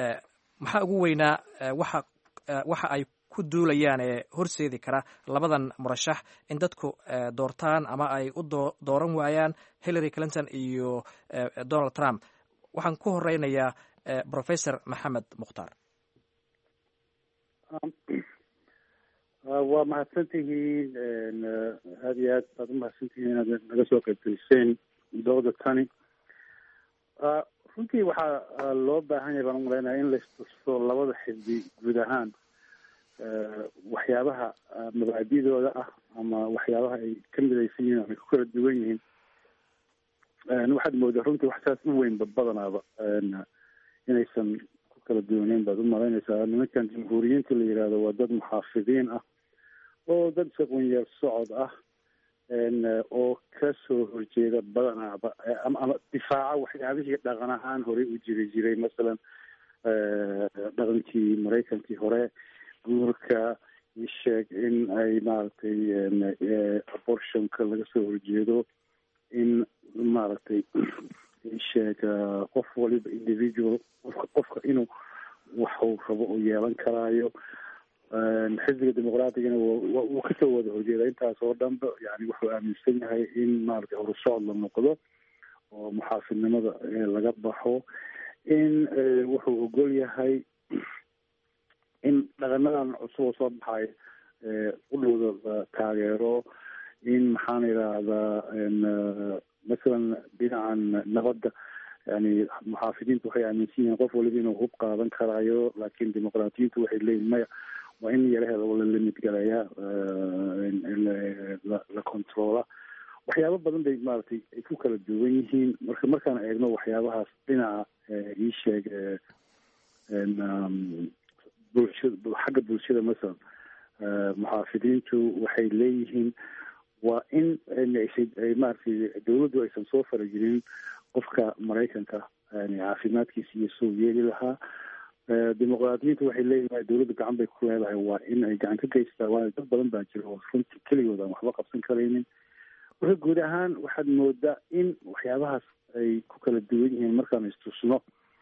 maxaa ugu weynaa waxa waxa ay ku duulayaan ee horseedi kara labadan murashax in dadku doortaan ama ay u dooran waayaan hillary clinton iyo donald trump. waxaan ku horeynayaa professor maxamed mukhtaar. waa mahadsan tihiin aada iyo aad baad umahadsan tihiin inaad naga soo qaybgeliseen dooda tani. runtii waxaa loo baahan yahay baan umaleynaya in laistuso labada xisbi guud ahaan waxyaabaha mabaadidooda ah ama waxyaabaha ay ka midaysan yihiin ama ku kala duwan yihiin. waxaad moodaa runtii wax saas u weynba badanaaba inaysan ku kala duwaneyn baad umalaynaysaa. nimankan jamhuuriyiinta la yidhaahdo waa dad muxaafidiin ah oo dad saqunyeer socod ah oo kasoo horjeeda badanaaba ama ama difaaca waxyaabihii dhaqan ahaan horey u jiri jiray, masalan dhaqankii maraykankii hore, guurka, isheeg in ay maaragtay abortionka laga soo horjeedo, in maaragtay isheeg qof waliba individual qofka qofka inuu waxuu rabo u yeelan karaayo. xisbiga dimuqraatigana wuu kasoo wada horjeeda intaas oo dhanba. yani wuxuu aaminsan yahay in maaragtay horusocod la noqdo oo muxaafidnimada laga baxo, in wuxuu ogol yahay in dhaqanadan cusub oo soo baxay u dhowda la taageero, in maxaan idhaahdaa masalan dhinacan nabadda yani muxaafidiintu waxay aaminsan yihiin qof waliba inuu hub qaadan karaayo, laakiin dimuqraatiyiintu waxay leeyihin maya, waa in yaraheeda la limid galaya, la controla. waxyaabo badan bay maaragtay ay ku kala duwan yihiin. marka markaan eegno waxyaabahaas dhinaca ii sheeg bulshada xagga bulshada masalan muxaafidiintu waxay leeyihiin waa in ay maaragtay dawladdu aysan soo faragelin qofka maraykanka yani caafimaadkiisa iyo soo yeeli lahaa. dimuqraadiyiintu waxay leeyihin dawladda gacan bay ku leedahay waa in ay gacan ka geystaa. waana dad badan baa jira oo runtii keligood aan waxba qabsan karaynin. marka guud ahaan waxaad moodaa in waxyaabahaas ay ku kala duwan yihiin markaan istusno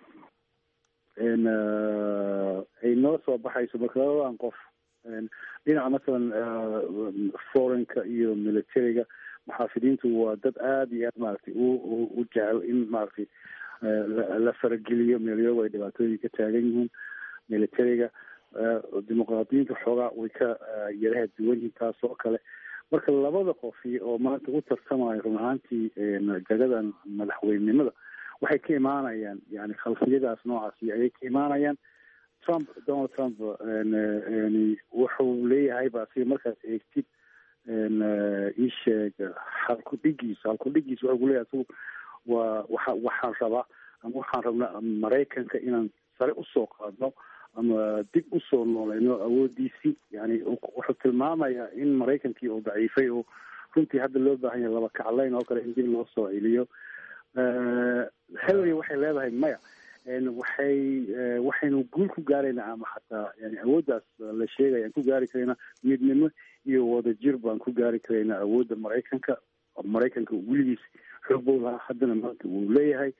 ay noo soo baxayso marka labadan qof dhinaca masalan foreign-ka iyo militariga. muxaafidiintu waa dad aada iyo aad maaragtay u jecel in maaragtay la farageliyo meelyogo ay dhibaatooyin ka taagan yihiin. militariga dimuqraadiyiinta xoogaa way ka yaraha duwan yihiin taas oo kale. marka labada qofi oo maanta u tartamayo run ahaantii jagadan madaxweynenimada waxay ka imaanayaan yani khalfiyadaas noocaasi ayay ka imaanayaan. trump donald trump wuxuu leeyahay ba si markaas eegtid ii sheeg halkudhigiisa halkudhigiisa wuxuu kuleeyahay asigu waa waxa waxaan rabaa ama waxaan rabnaa maraykanka inaan sare usoo qaadno ama dib usoo nooleyno awoodiisii yani wuxuu tilmaamayaa in maraykankii uu daciifay oo runtii hadda loo baahan yahay laba kacleyn oo kale in dib loo soo celiyo. hillary waxay leedahay maya waxay waxaynu guul ku gaaraynaa ama xataa yani awooddaas la sheegaya aan ku gaari karayna midnimo iyo wadajir baan ku gaari karaynaa awoodda maraykanka maraykanka weligiis xoog buu lahaa haddana maanta wuu leeyahay.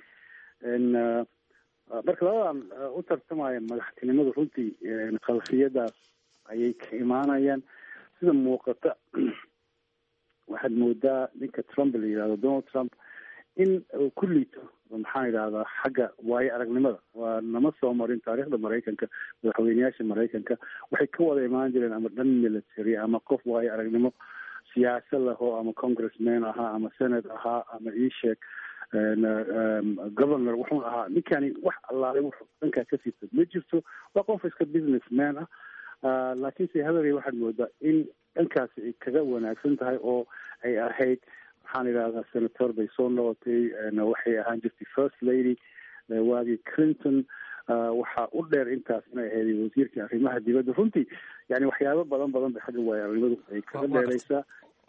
marka labadan u tartamaya madaxtinimadu runtii khalfiyadaas ayay ka imaanayaan sida muuqata. waxaad moodaa ninka trump la yidhahdo donald trump in uu ku liito maxaan idhahdaa xagga waayo aragnimada. waa nama soo marin taariikhda maraykanka madaxweyneyaasha maraykanka waxay ka wada imaan jireen ama dhan military ama qof waayo aragnimo siyaasad laho ama congressman ahaa ama senate ahaa ama iisheeg governor wuxuu ahaa ninkani wax allaale wuxuu dhankaa ka sita ma jirto. waa qof iska businessman ah laakiinse hillary waxaad moodaa in dhankaasi ay kaga wanaagsan tahay oo ay ahayd waxaan idhahdaa senator bay soo noqotay waxay ahaan jirtay first lady waagii clinton waxaa u dheer intaas inay ahayd wasiirka arrimaha dibadda. runtii yani waxyaabo badan badan bay xagga waayo arrimadu ay kaga dheeraysaa.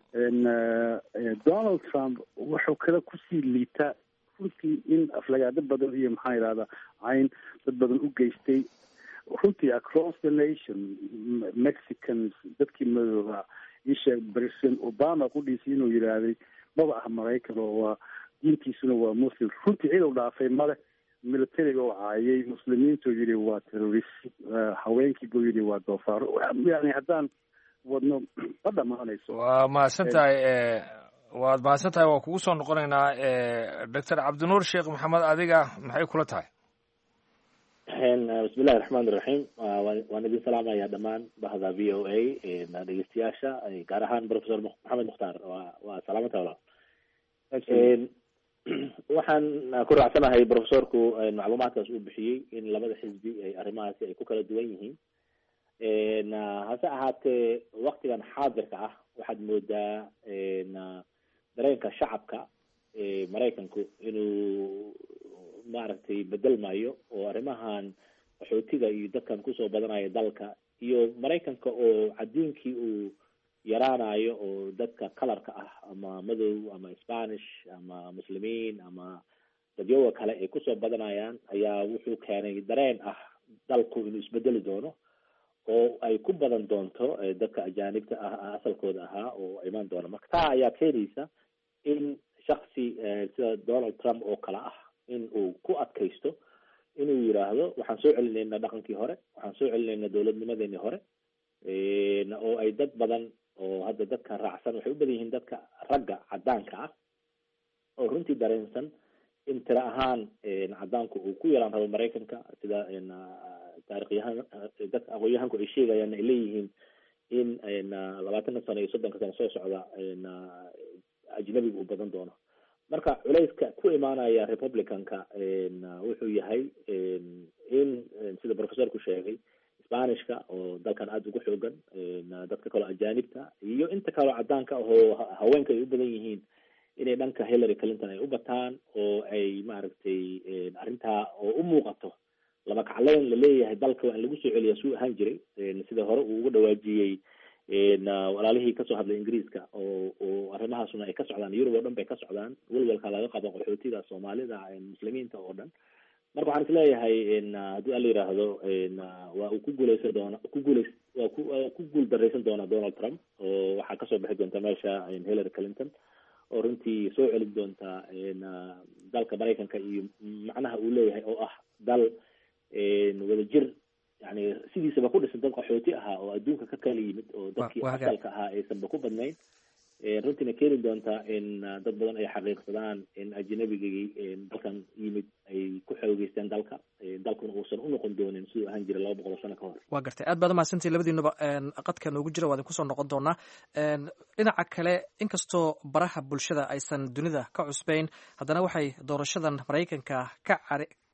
donald trump wuxuu kale kusii liitaa runtii in aflagaado badan iyo maxaan idhahdaa cayn dad badan u geystay runtii across the nation mexicans dadkii madooba isheeg president obama qudhiisii inuu yidhaahday maba ah maraykan oo waa diintiisuna waa muslim. runtii cid u dhaafay male militariga oo caayay muslimiintu yidhi waa terrorist haweenkii buu yidhi waa doofaaro yani haddaan wadno ma dhamaanayso. waa mahadsan tahay waad mahadsan tahay waa kugu soo noqonaynaa doctor cabdinuur sheekh maxamed adiga maxay kula tahay? bismillahi raxmaan iraxiim waan idin salaamaya dhammaan bahda v o a dhegeystayaasha gaar ahaan professor maxamed mukhtaar waa waa salaamata walaal. waxaan ku raacsanahay professorku macluumaadkaas uu bixiyey in labada xisbi ay arrimahaasi ay ku kala duwan yihiin. hase ahaatee waktigan xaadirka ah waxaad moodaa dareenka shacabka maraykanku inuu maaragtay bedelmayo oo arrimahan qaxootiga iyo dadkan kusoo badanaya dalka iyo maraykanka oo cadiinkii uu yaraanayo oo dadka kalarka ah ama madow ama spanish ama muslimiin ama dadyoga kale ay kusoo badanayaan ayaa wuxuu keenay dareen ah dalku inuu isbedeli doono oo ay ku badan doonto dadka ajaanibta ah asalkooda ahaa oo imaan doona. marka taa ayaa keenaysa in shaksi sida donald trump oo kale ah in uu ku adkaysto inuu yidhaahdo waxaan soo celinayna dhaqankii hore, waxaan soo celinayna dowladnimadeenii hore, oo ay dad badan oo hadda dadka raacsan waxay u badan yihiin dadka ragga cadaanka ah oo runtii dareensan in tira ahaan cadaanku uu ku yeelaan rabo maraykanka sida taarikhyahan dadka aqoonyahanku ay sheegayaan ay leeyihiin in labaatan sano iyo soddonka sano soo socda ajnabiga uu badan doono. marka culayska ku imaanaya republicanka wuxuu yahay in sida professorku sheegay spanishka oo dalkan aada ugu xoogan dadka kaloo ajaanibta iyo inta kaloo cadaanka ahoo haweenka ay u badan yihiin inay dhanka hillary clinton ay u bataan oo ay maaragtay arrintaa oo u muuqato laba kacleyn laleeyahay dalka waa in lagu soo celiya suu ahaan jiray sida hore uu uga dhawaajiyey walaalihii kasoo hadlay ingiriiska oo oo arrimahaasuna ay ka socdaan yurub oo dhan bay ka socdaan welwelka laga qabo qaxootiga soomaalida muslimiinta oo dhan. marka waxaan isleeyahay haddii ala yidhaahdo waa uu ku guuleysan doona ku guuleys waa ku ku guul daraysan doona donald trump oo waxaa kasoo bixi doonta meesha hillary clinton oo runtii soo celin doonta dalka maraykanka iyo macnaha uu leeyahay oo ah dal wadajir yani sidiisaba ku dhisan dad qaxooti ahaa oo adduunka ka kala yimid oo dadkii asalka ahaa aysanba ku badnayn runtiina keeni doontaa in dad badan ay xaqiiqsadaan in ajnabigii dalkan yimid ay ku xoogeystaan dalka dalkuna uusan unoqon doonin siduu ahaan jiray laba boqol oo sano ka hor. waa gartay aad baad umahadsantihi labadiinuba qadka noogu jira waa idin kusoo noqon doonaa. dhinaca kale inkastoo baraha bulshada aysan dunida ka cusbayn haddana waxay doorashadan maraykanka ka cari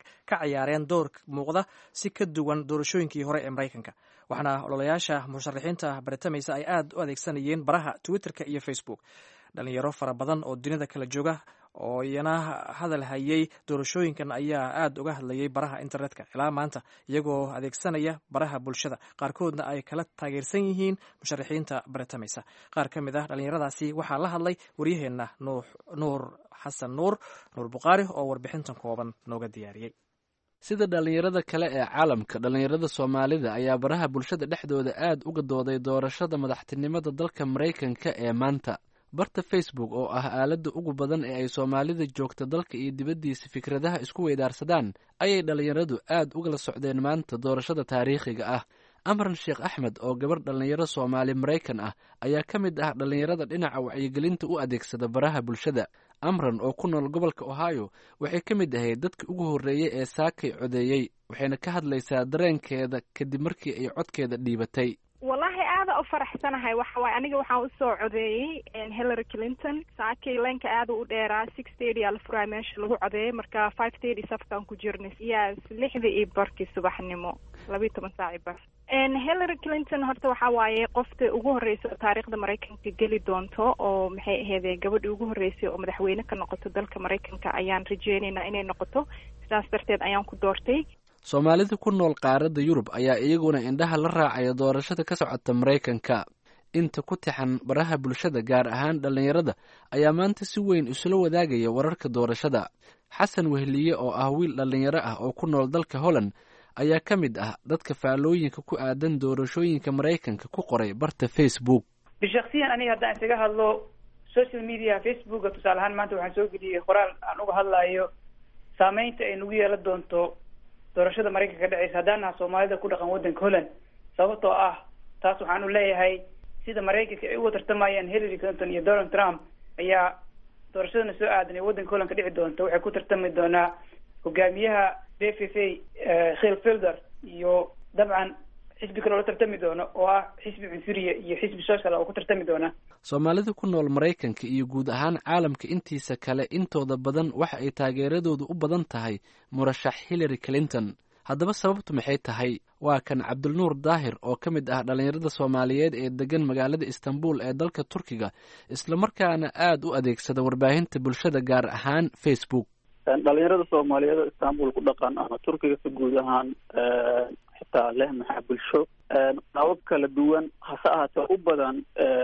ka ciyaareen door muuqda si ka duwan doorashooyinkii hore ee maraykanka waxaana ololayaasha musharaxiinta baritamaysa ay aad u adeegsanayeen baraha twitterka iyo facebook dhalinyaro fara badan oo dunida kala jooga oo iyana hadal hayay doorashooyinkan ayaa aad uga hadlayay baraha internetka ilaa maanta iyagoo adeegsanaya baraha bulshada qaarkoodna ay kala taageersan yihiin musharaxiinta baritamaysa qaar ka mid ah dhalinyaradaasi waxaa la hadlay waryaheena nuur xasan nuur nuur bukhaari oo warbixintan kooban nooga diyaariyey sida dhallinyarada kale ee caalamka dhallinyarada soomaalida ayaa baraha bulshada dhexdooda aad uga dooday doorashada madaxtinimada dalka maraykanka ee maanta barta facebook oo ah aaladda ugu badan ee ay soomaalida joogta dalka iyo dibaddiisa fikradaha isku weydaarsadaan ayay dhallinyaradu aad ugala socdeen maanta doorashada taariikhiga ah amran sheekh axmed oo gabar dhallinyaro soomaali maraykan ah ayaa ka mid ah dhallinyarada dhinaca wacyigelinta u adeegsada baraha bulshada amran oo ku nool gobolka ohio waxay ka mid ahayd dadka ugu horreeyey ee saakay codeeyey waxayna ka hadlaysaa dareenkeeda kadib markii ay codkeeda dhiibatay wallahi aada u faraxsanahay waxa waaye aniga waxaan usoo codeeyey hillary clinton saakay leenka aada u dheeraa six thirty aa la furaay meesha lagu codeeyey marka five thirty safkaan ku jirnay yes lixda iyo barkii subaxnimo labiiyo toban saaci bar hillary clinton horta waxa waaye qofta ugu horreysay oo taariikhda maraykanka geli doonto oo maxay aheydee gabadhii ugu horreysay oo madaxweyne ka noqoto dalka maraykanka ayaan rajeynaynaa inay noqoto sidaas darteed ayaan ku doortay soomaalida ku nool qaaradda yurub ayaa iyaguna indhaha la raacaya doorashada ka socota maraykanka inta ku tixan baraha bulshada gaar ahaan dhallinyarada ayaa maanta si weyn isula wadaagaya wararka doorashada xasan wehliye oo ah wiil dhallinyaro ah oo ku nool dalka holland ayaa ka mid ah dadka faallooyinka ku aadan doorashooyinka maraykanka ku qoray barta facebook bishaksiyan aniga haddaan isaga hadlo social media facebooka tusaale ahaan maanta waxaan soo geliyey qoraal aan uga hadlayo saameynta ay nagu yeelan doonto doorashada maraykanka ka dhaceysa haddaan naha soomaalida ku dhaqan waddanka holland sababtoo ah taas waxaan u leeyahay sida maraykanka ay uga tartamayaan hillary clinton iyo donald trump ayaa doorashadana soo aadan ee waddanka holland ka dhici doonta waxay ku tartami doonaa hogaamiyaha b f f a khil filder iyo dabcan xisbi kale oo la tartami doono oo ah xisbi cunsuriya iyo xisbi social oo ku tartami doona soomaalida ku nool maraykanka iyo guud ahaan caalamka intiisa kale intooda badan waxa ay taageeradoodu u badan tahay murashax hillary clinton haddaba sababtu maxay tahay waa kan cabdilnuur daahir oo ka mid ah dhallinyarada soomaaliyeed ee degan magaalada istanbul ee dalka turkiga islamarkaana aad u adeegsada warbaahinta bulshada gaar ahaan facebook dhalinyarada soomaaliyeed oo istanbul ku dhaqan ama turkiga si guud ahaan xitaa leh maxaa bulsho qaabab kala duwan hase ahaatee u badan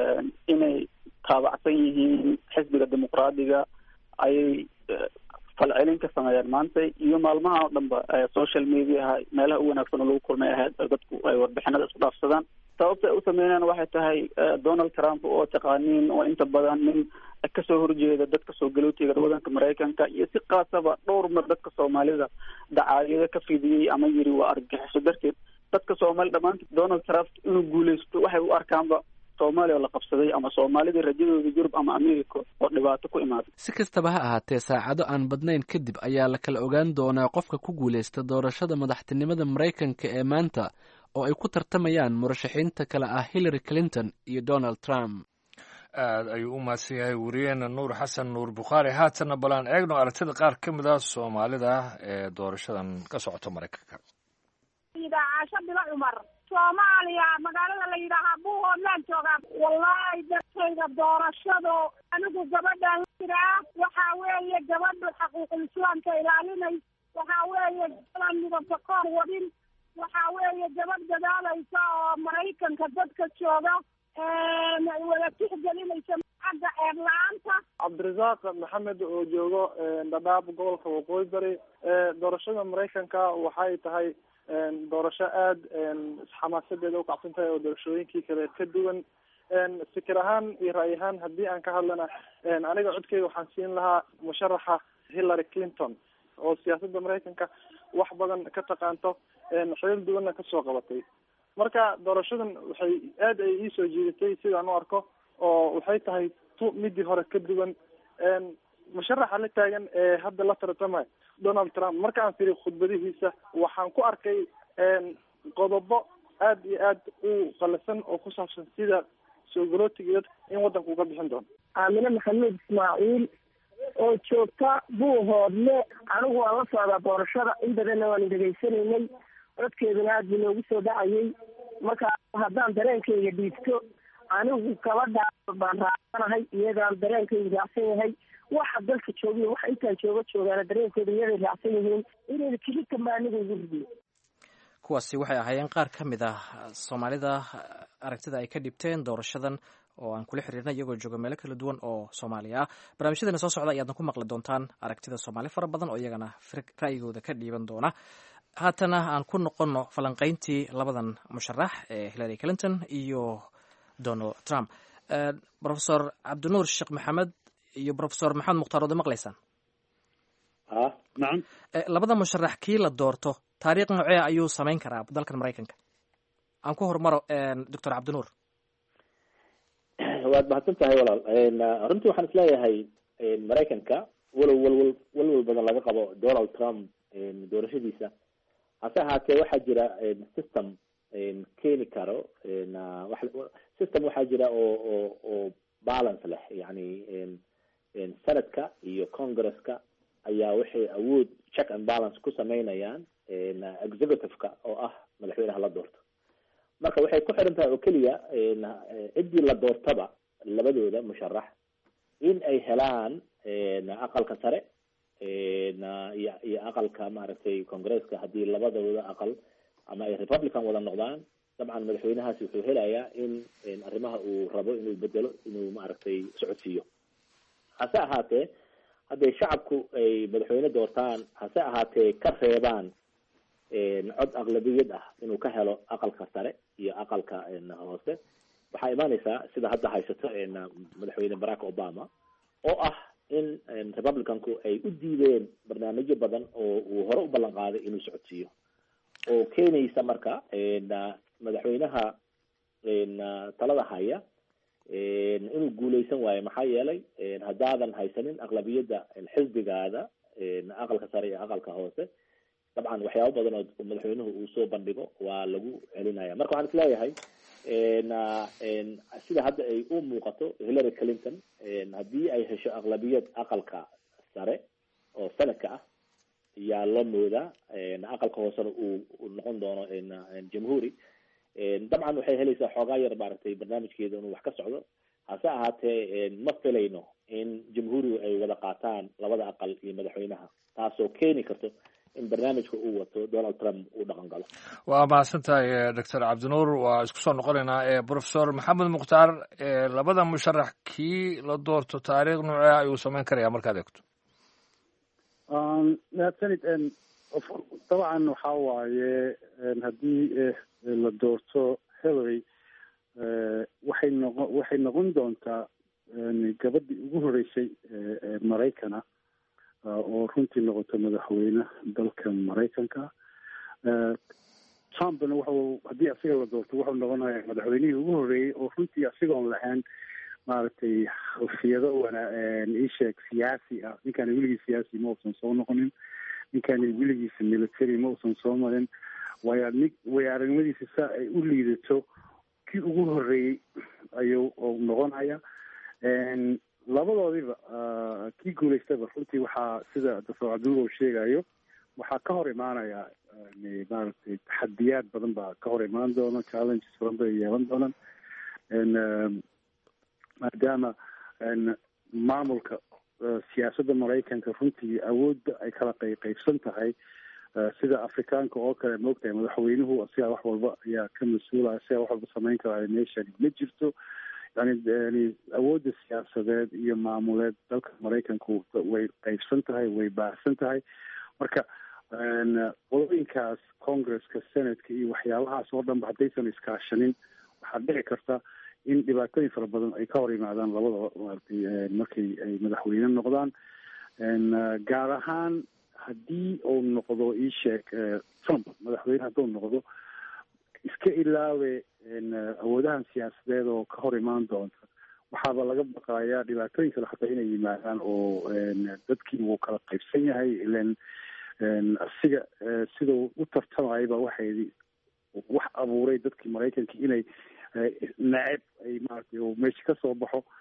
inay taabacsan yihiin xisbiga dimuqraadiga ayay falcelin ka sameeyeen maanta iyo maalmaha oo dhanba social mediaha meelaha u wanaagsan oo lagu kulmay ahayd dadku ay warbixinada isku dhaafsadaan sababta ay u sameynayaan waxay tahay donald trump oo taqaaniin oo inta badan nin kasoo horjeeda dadka soo galootiga waddanka maraykanka iyo si qaasaba dhowr mar dadka soomaalida dacaayado ka fidiyey ama yiri waa argagixiso darteed dadka soomaali dhammaantood donald trump inuu guuleysto waxay u arkaanba soomaaliya oo la qabsaday ama soomaalidii rajadooda yurub ama america oo dhibaato ku imaaday si kastaba ha ahaatee saacado aan badnayn kadib ayaa la kala ogaan doonaa qofka ku guuleysta doorashada madaxtinimada maraykanka ee maanta oo ay ku tartamayaan murashaxiinta kale ah hillary clinton iyo donald trump aad ayuu u mahadsan yahay wariyeena nuur xasan nuur bukhaari haatanna balaan eegno aragtida qaar ka mid ah soomaalida ee doorashadan ka socota maraykanka caasho bilo cumar soomaaliya magaalada la yidhaahaa buuhoodlaan joogaa wallaahi dadkayga doorashado anigu gabadhaan jiraa waxaa weeye gabadhu xaquuqul islaamka ilaalinaysa waxaa weeye gabadan midabka koor wadin waxaa weeye gabadh dadaalaysa oo maraykanka dadka jooga wada tixgelinaysa xagga ceeb la-aanta cabdirasaaq maxamed oo joogo dhadhaab gobolka waqooyi bari doorashada maraykanka waxay tahay doorasho aada xamaasadeeda ukacsan tahay oo doorashooyinkii kale ka duwan fikir ahaan iyo ra'y ahaan haddii aan ka hadlana aniga codkeyga waxaan siin lahaa musharaxa hillary clinton oo siyaasadda maraykanka wax badan ka taqaanto xilal duwanna kasoo qabatay marka doorashadan waxay aada ay iisoo jiidatay sidaan u arko oo waxay tahay tu midii hore ka duwan musharaxa la taagan ee hadda la tartamay donald trump marka aan firiy khudbadihiisa waxaan ku arkay qodobo aada iyo aada u qalasan oo ku saabsan sida soo galootiga in waddanka uga bixin doono aamine maxamuud ismaaciil oo joogta buuhoodle. anigu waan la socdaa doorashada in badanna waan dhegaysanaynay, codkeeduna aad buu noogu soo dhacayay. marka haddaan dareenkayga dhiibto, anigu gabadha baan raacsanahay, iyadaan dareenkayga raacsan yahay. waxa dalka joogiyo waxa intaan jooga joogaana dareenkooda iyaday raacsan yihiin, inayna kelita ma aniga igu ridiyo. kuwaasi waxay ahaayeen qaar ka mid ah soomaalida aragtida ay ka dhibteen doorashadan oo aan kula xiriirnay iyagoo jooga meelo kala duwan oo Soomaaliya ah. barnaamijyadeena soo socda ayaadna ku maqli doontaan aragtida Soomaali fara badan oo iyagana ra'yigooda ka dhiiban doona. haatana aan ku noqono falanqayntii labadan musharax ee Hillary Clinton iyo Donald Trump. Professor Cabdinuur Sheekh Maxamed iyo Professor Maxamed Mukhtaar oo maqlaysaan. ah nacam labada musharax kii la doorto taariikh noocee ayuu samayn karaa dalkan Mareykanka? aan ku hormaro Doctor Cabdinuur. waad mahadsan tahay walaal. runtii waxaan isleeyahay Mareykanka walow walwal walwal badan laga qabo Donald Trump doorashadiisa, hase ahaatee waxaa jira system keeni karo system waxaa jira oo oo oo balance leh, yani sanadka iyo congresska ayaa waxay awood check and balance ku sameynayaan executive-ka oo ah madaxweynaha la doorto. marka waxay ku xiran tahay oo keliya ciddii la doortaba labadooda musharax in ay helaan aqalka sare iyo iyo aqalka maaragtay congresska. haddii labadooda aqal ama ay republican wada noqdaan, dabcan madaxweynahaasi wuxuu helayaa in arrimaha uu rabo inuu bedelo inuu maaragtay socodsiiyo. hase ahaatee hadday shacabku ay madaxweyne doortaan, hase ahaatee ka reebaan cod aqlabiyad ah inuu ka helo aqalka sare iyo aqalka hoose, waxaa imaaneysaa sida hadda haysato madaxweyne Barack Obama oo ah in republicanku ay u diideen barnaamijyo badan oo uu hore u ballan qaaday inuu socodsiiyo, oo keenaysa marka madaxweynaha talada haya inuu guuleysan waayo. maxaa yeelay haddaadan haysanin aqlabiyadda xisbigaada aqalka sare iyo aqalka hoose, dabcan waxyaabo badan oo madaxweynuhu uu soo bandhigo waa lagu celinaya. marka waxaan isleeyahay sida hadda ay u muuqato Hillary Clinton haddii ay hesho aqlabiyad aqalka sare oo sanadka ah yaa loo moodaa aqalka hoosena uu noqon doono jamhuuri. dabcan waxay helaysaa xoogaa yar maaragtay barnaamijkeeda inuu wax ka socdo, hase ahaatee ma filayno in jamhuurigu ay wada qaataan labada aqal iyo madaxweynaha, taasoo keeni karto in barnaamijka uu wato Donald Trump uu dhaqan galo. waa mahadsantahay Doctor Cabdinuur. waa isku soo noqonaynaa Professor Maxamed Mukhtaar. labada musharax kii la doorto taariikh noocee ayuu samayn karayaa markaad eegto? mahadsanid. dabcan waxaa waaye haddii la doorto Hillary waxay noqon waxay noqon doontaa gabadhii ugu horeysay ee Maraykana oo runtii noqoto madaxweyne dalka Maraykanka. Trumpna wuxuu haddii asiga la doorto wuxuu noqonayaa madaxweynihii ugu horeeyey oo runtii asigoon lahayn maaragtay khalfiyado wana isheeg siyaasi ah. ninkaan weligii siyaasi ma uusan soo noqonin, ninkaan weligiisa military ma uusan soo marin. waya way aragnimadiisa saa ay u liidato kii ugu horeeyey ayuu noqonaya. labadoodiba kii guulaystaba runtii waxaa sida Doctor Cabdinuur sheegayo waxaa ka hor imaanaya maaragtay taxadiyaad badan baa ka hor imaan doona, challenges badan bay yeelan doonaan maadaama maamulka siyaasadda Maraykanka runtii awoodda ay kala qayqaybsan tahay. sida Afrikaanka oo kale moogtahay madaxweynuhu asigaa wax walba ayaa ka mas-uulaya, asigaa wax walba samayn karaya. meeshan ma jirto yani yani awoodda siyaasadeed iyo maamuleed dalka Maraykanku way qaybsan tahay, way baahsan tahay. marka qolooyinkaas congresska, senatka iyo waxyaabahaas oo dhanba haddaysan iskaashanin waxaa dhici karta in dhibaatooyin fara badan ay ka hor yimaadaan labadaba maaragtay markay ay madaxweyne noqdaan. gaar ahaan haddii uu noqdo isheeg Trump madaxweyne hadduu noqdo, iska ilaawe awoodahan siyaasadeed oo ka hor imaan doonta, waxaaba laga baqayaa dhibaatooyin kale xataa inay yimaadaan oo dadkii wuu kala qaybsan yahay. ilan asiga sidau u tartamayba waxay wax abuuray dadkii Maraykanka inay nacab ay maaragtay oo meesha ka soo baxo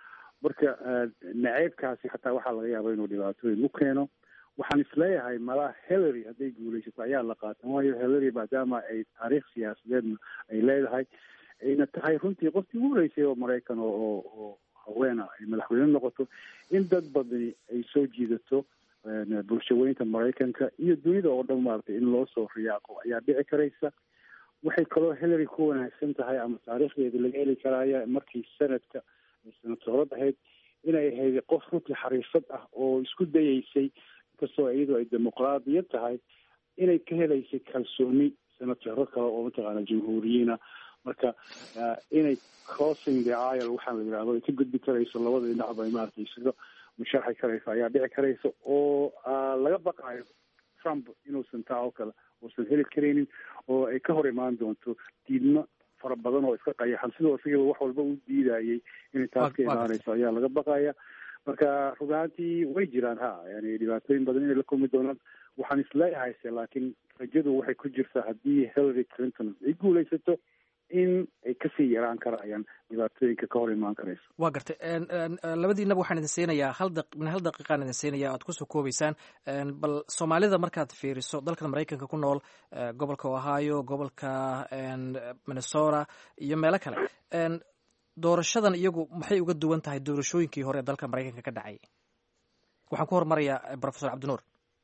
marka naceebkaasi xataa waxaa laga yaaba inuu dhibaatooyin u keeno. waxaan isleeyahay malaha hillary hadday guulaysato ayaa la qaatan, waayo hillary maadaama ay taariikh siyaasadeedna ay leedahay, ayna tahay runtii qofkii ugu horeysay oo maraykan oo oo haweena ay madaxweyne noqoto, in dad badani ay soo jiidato bulshaweynta maraykanka iyo dunida oo dhan maaragtay in loo soo riyaaqo ayaa dhici karaysa. waxay kaloo hillary ku wanaagsan tahay ama taariikhdeeda laga heli karaya markii sanadka senatorad ahayd inay ahayd qof runtii xariifad ah oo isku dayeysay inkastoo iyadoo ay dimuqraadiyad tahay inay ka helaysay kalsooni senatoro kale oo mataqaana jamhuuriyiina. marka inay crossing the aisle waxaa la yidhahdo ay ka gudbi karayso labada dhinacba maaragtay isaga musharxi karaysa ayaa dhici karaysa oo laga baqayo Trump inuusan taa oo kale uusan heli karaynin oo ay ka hor imaan doonto diidmo fara badan oo iska qayaxan sidoo isaga wax walba u diidayay inay taas ka imaanayso ayaa laga baqaya. marka rugaantii way jiraan ha yani dhibaatooyin badan inay la kulmi doonaan. waxaan isleeyahay se laakiin rajadu waxay ku jirtaa haddii Hillary Clinton ay guulaysato in ay kasii yaraan karayaan dhibaatooyinka ka hor imaan karayso. waa gartay labadiinaba waxaan idin siinayaa hal daq min hal daqiiqaan idin siinayaa aad kusoo koobaysaan bal soomaalida markaad fiiriso dalkan maraykanka ku nool gobolka Ohio, gobolka Minnesota iyo meelo kale, doorashadan iyagu maxay uga duwan tahay doorashooyinkii hore ee dalka maraykanka ka dhacay? waxaan ku hormarayaa professor Cabdinuur.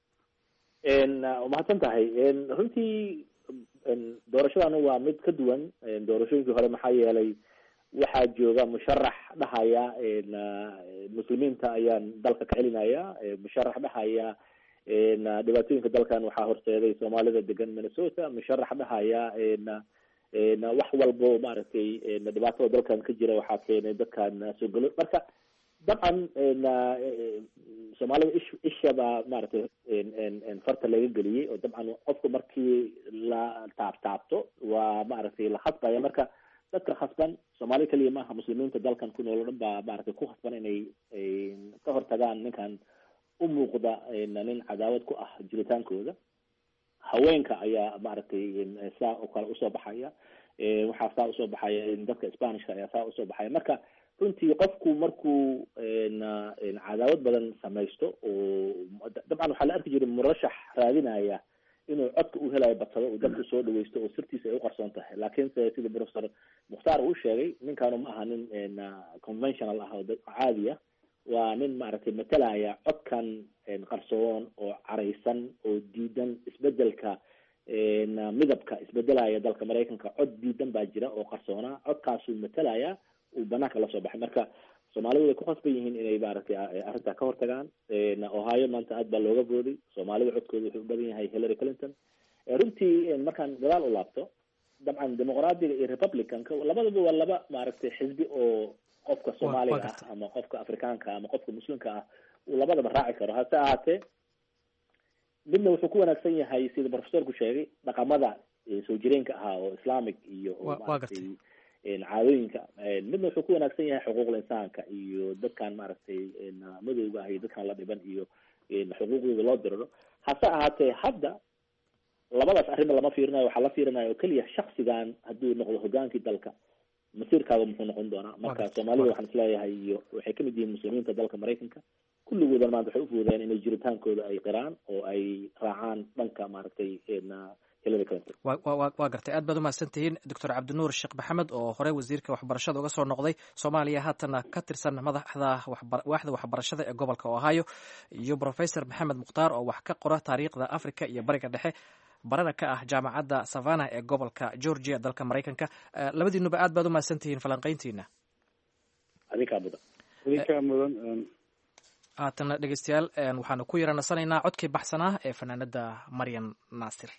mahadsan tahay. runtii doorashadan waa mid ka duwan doorashooyinkii hore maxaa yeelay waxaa jooga musharax dhahaya muslimiinta ayaan dalka ka celinaya, musharax dhahaya dhibaatooyinka dalkan waxaa horseeday soomaalida degan Minnesota, musharax dhahaya wax walbo maaragtay dhibaatada dalkan ka jira waxaa keenay dadkan soo galo. marka dabcan soomaalida ish ishaba maaragtay farta laga geliyey oo dabcan qofku markii la taabtaabto waa maaragtay la khasbaya. marka dadka khasban soomaali kaliya maaha, muslimiinta dalkan ku nool oo dhan baa maaragtay ku khasban inay ka hortagaan ninkan u muuqda nin cadaawad ku ah jiritaankooda. haweenka ayaa maaragtay saa oo kale usoo baxaya, waxaa saa usoo baxaya dadka Spanishka ayaa saa usoo baxaya. marka runtii qofku markuu cadaawad badan samaysto oo dabcan waxaa la arki jiray murashax raadinaya inuu codka u helayo badsado oo dadka soo dhawaysto oo sirtiisa ay u qarsoon tahay. laakiinse sida professor Mukhtaar uu sheegay, ninkaanu ma aha nin conventional ah oo caadi ah, waa nin maaragtay matalaya codkan qarsoon oo caraysan oo diidan isbedelka midabka isbedelaya dalka Maraykanka. cod diidan baa jira oo qarsoona, codkaasuu matalaya uu banaanka lasoo baxay. marka soomaalidu way ku khasban yihiin inay maaragtay arrintaa ka hortagaan. Ohio maanta aad baa looga booday, soomaalida codkooda wuxuu u badan yahay Hillary Clinton. runtii markaan gadaal u laabto, dabcan dimuqraadiga iyo republicanka labadaba waa laba maaragtay xisbi oo qofka soomaaliga ah ama qofka afrikaanka ama qofka muslimka ah uu labadaba raaci karo. hase ahaatee midna wuxuu ku wanaagsan yahay sida professorku sheegay dhaqamada soo jireenka ahaa oo islamic iyo maaragtay caadooyinka, midna wuxuu ku wanaagsan yahay xuquuqul insaanka iyo dadkan maaragtay madowga ah iyo dadkan la dhiban iyo xuquuqdooda loo diriro. hase ahaatee hadda labadaas arrimo lama fiirinayo, waxaa la fiirinayo oo keliya shaksigan hadduu noqdo hogaankii dalka masiirkaaba muxuu noqon doonaa. marka soomaalida waxaan isleeyahay iyo waxay kamid yihiin muslimiinta dalka Maraykanka, kulligoodan maanta waxay ufuudeen inay jiritaankooda ay qiraan oo ay raacaan dhanka maaragtay Hillary Clinton. waa gartay. aad baad umahadsan tihiin doctor Cabdinuur Sheekh Maxamed oo hore wasiirka waxbarashada uga soo noqday Soomaaliya, haatana ka tirsan madaxda waaxda waxbarashada ee gobolka Ohio, iyo professor Maxamed Mukhtaar oo wax ka qora taariikhda Afrika iyo Bariga Dhexe, barana ka ah jaamacadda Savannah ee gobolka Georgia dalka Maraykanka. labadiinuba aad baad umahadsan tihiin falanqayntiina. adinkaa mudan adinkaa mudan haatana dhegeystayaal waxaanu ku yara nasanaynaa codkii baxsanaa ee fanaanada Maryan Naasir.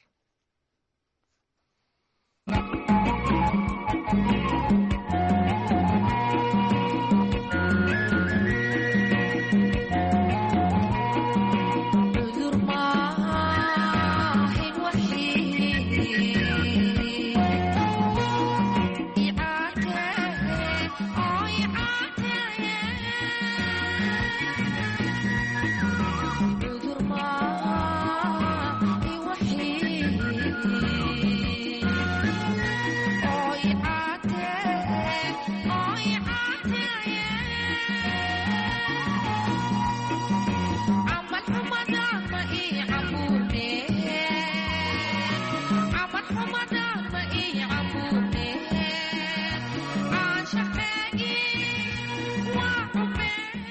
Oh,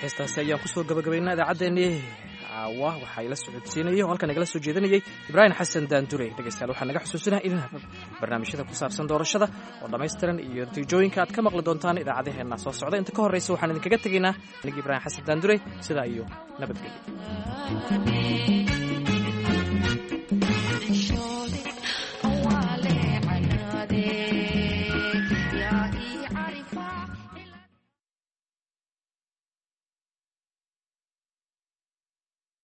heestaasi ayaan kusoo gabagabaynaa idaacaddeenii caawa waxaa ila socodsiinayay oo halkan nagala soo jeedinayay ibraahim xasan daandure. dhegeystayaal waxaan naga xusuusinaha in barnaamijyada ku saabsan doorashada oo dhammaystiran iyo natiijooyinka aad ka maqli doontaan idaacadaheenna soo socda. inta ka horreysa waxaan idinkaga tegaynaa anigi ibraahim xasan daandure sidaa iyo nabadgelyo.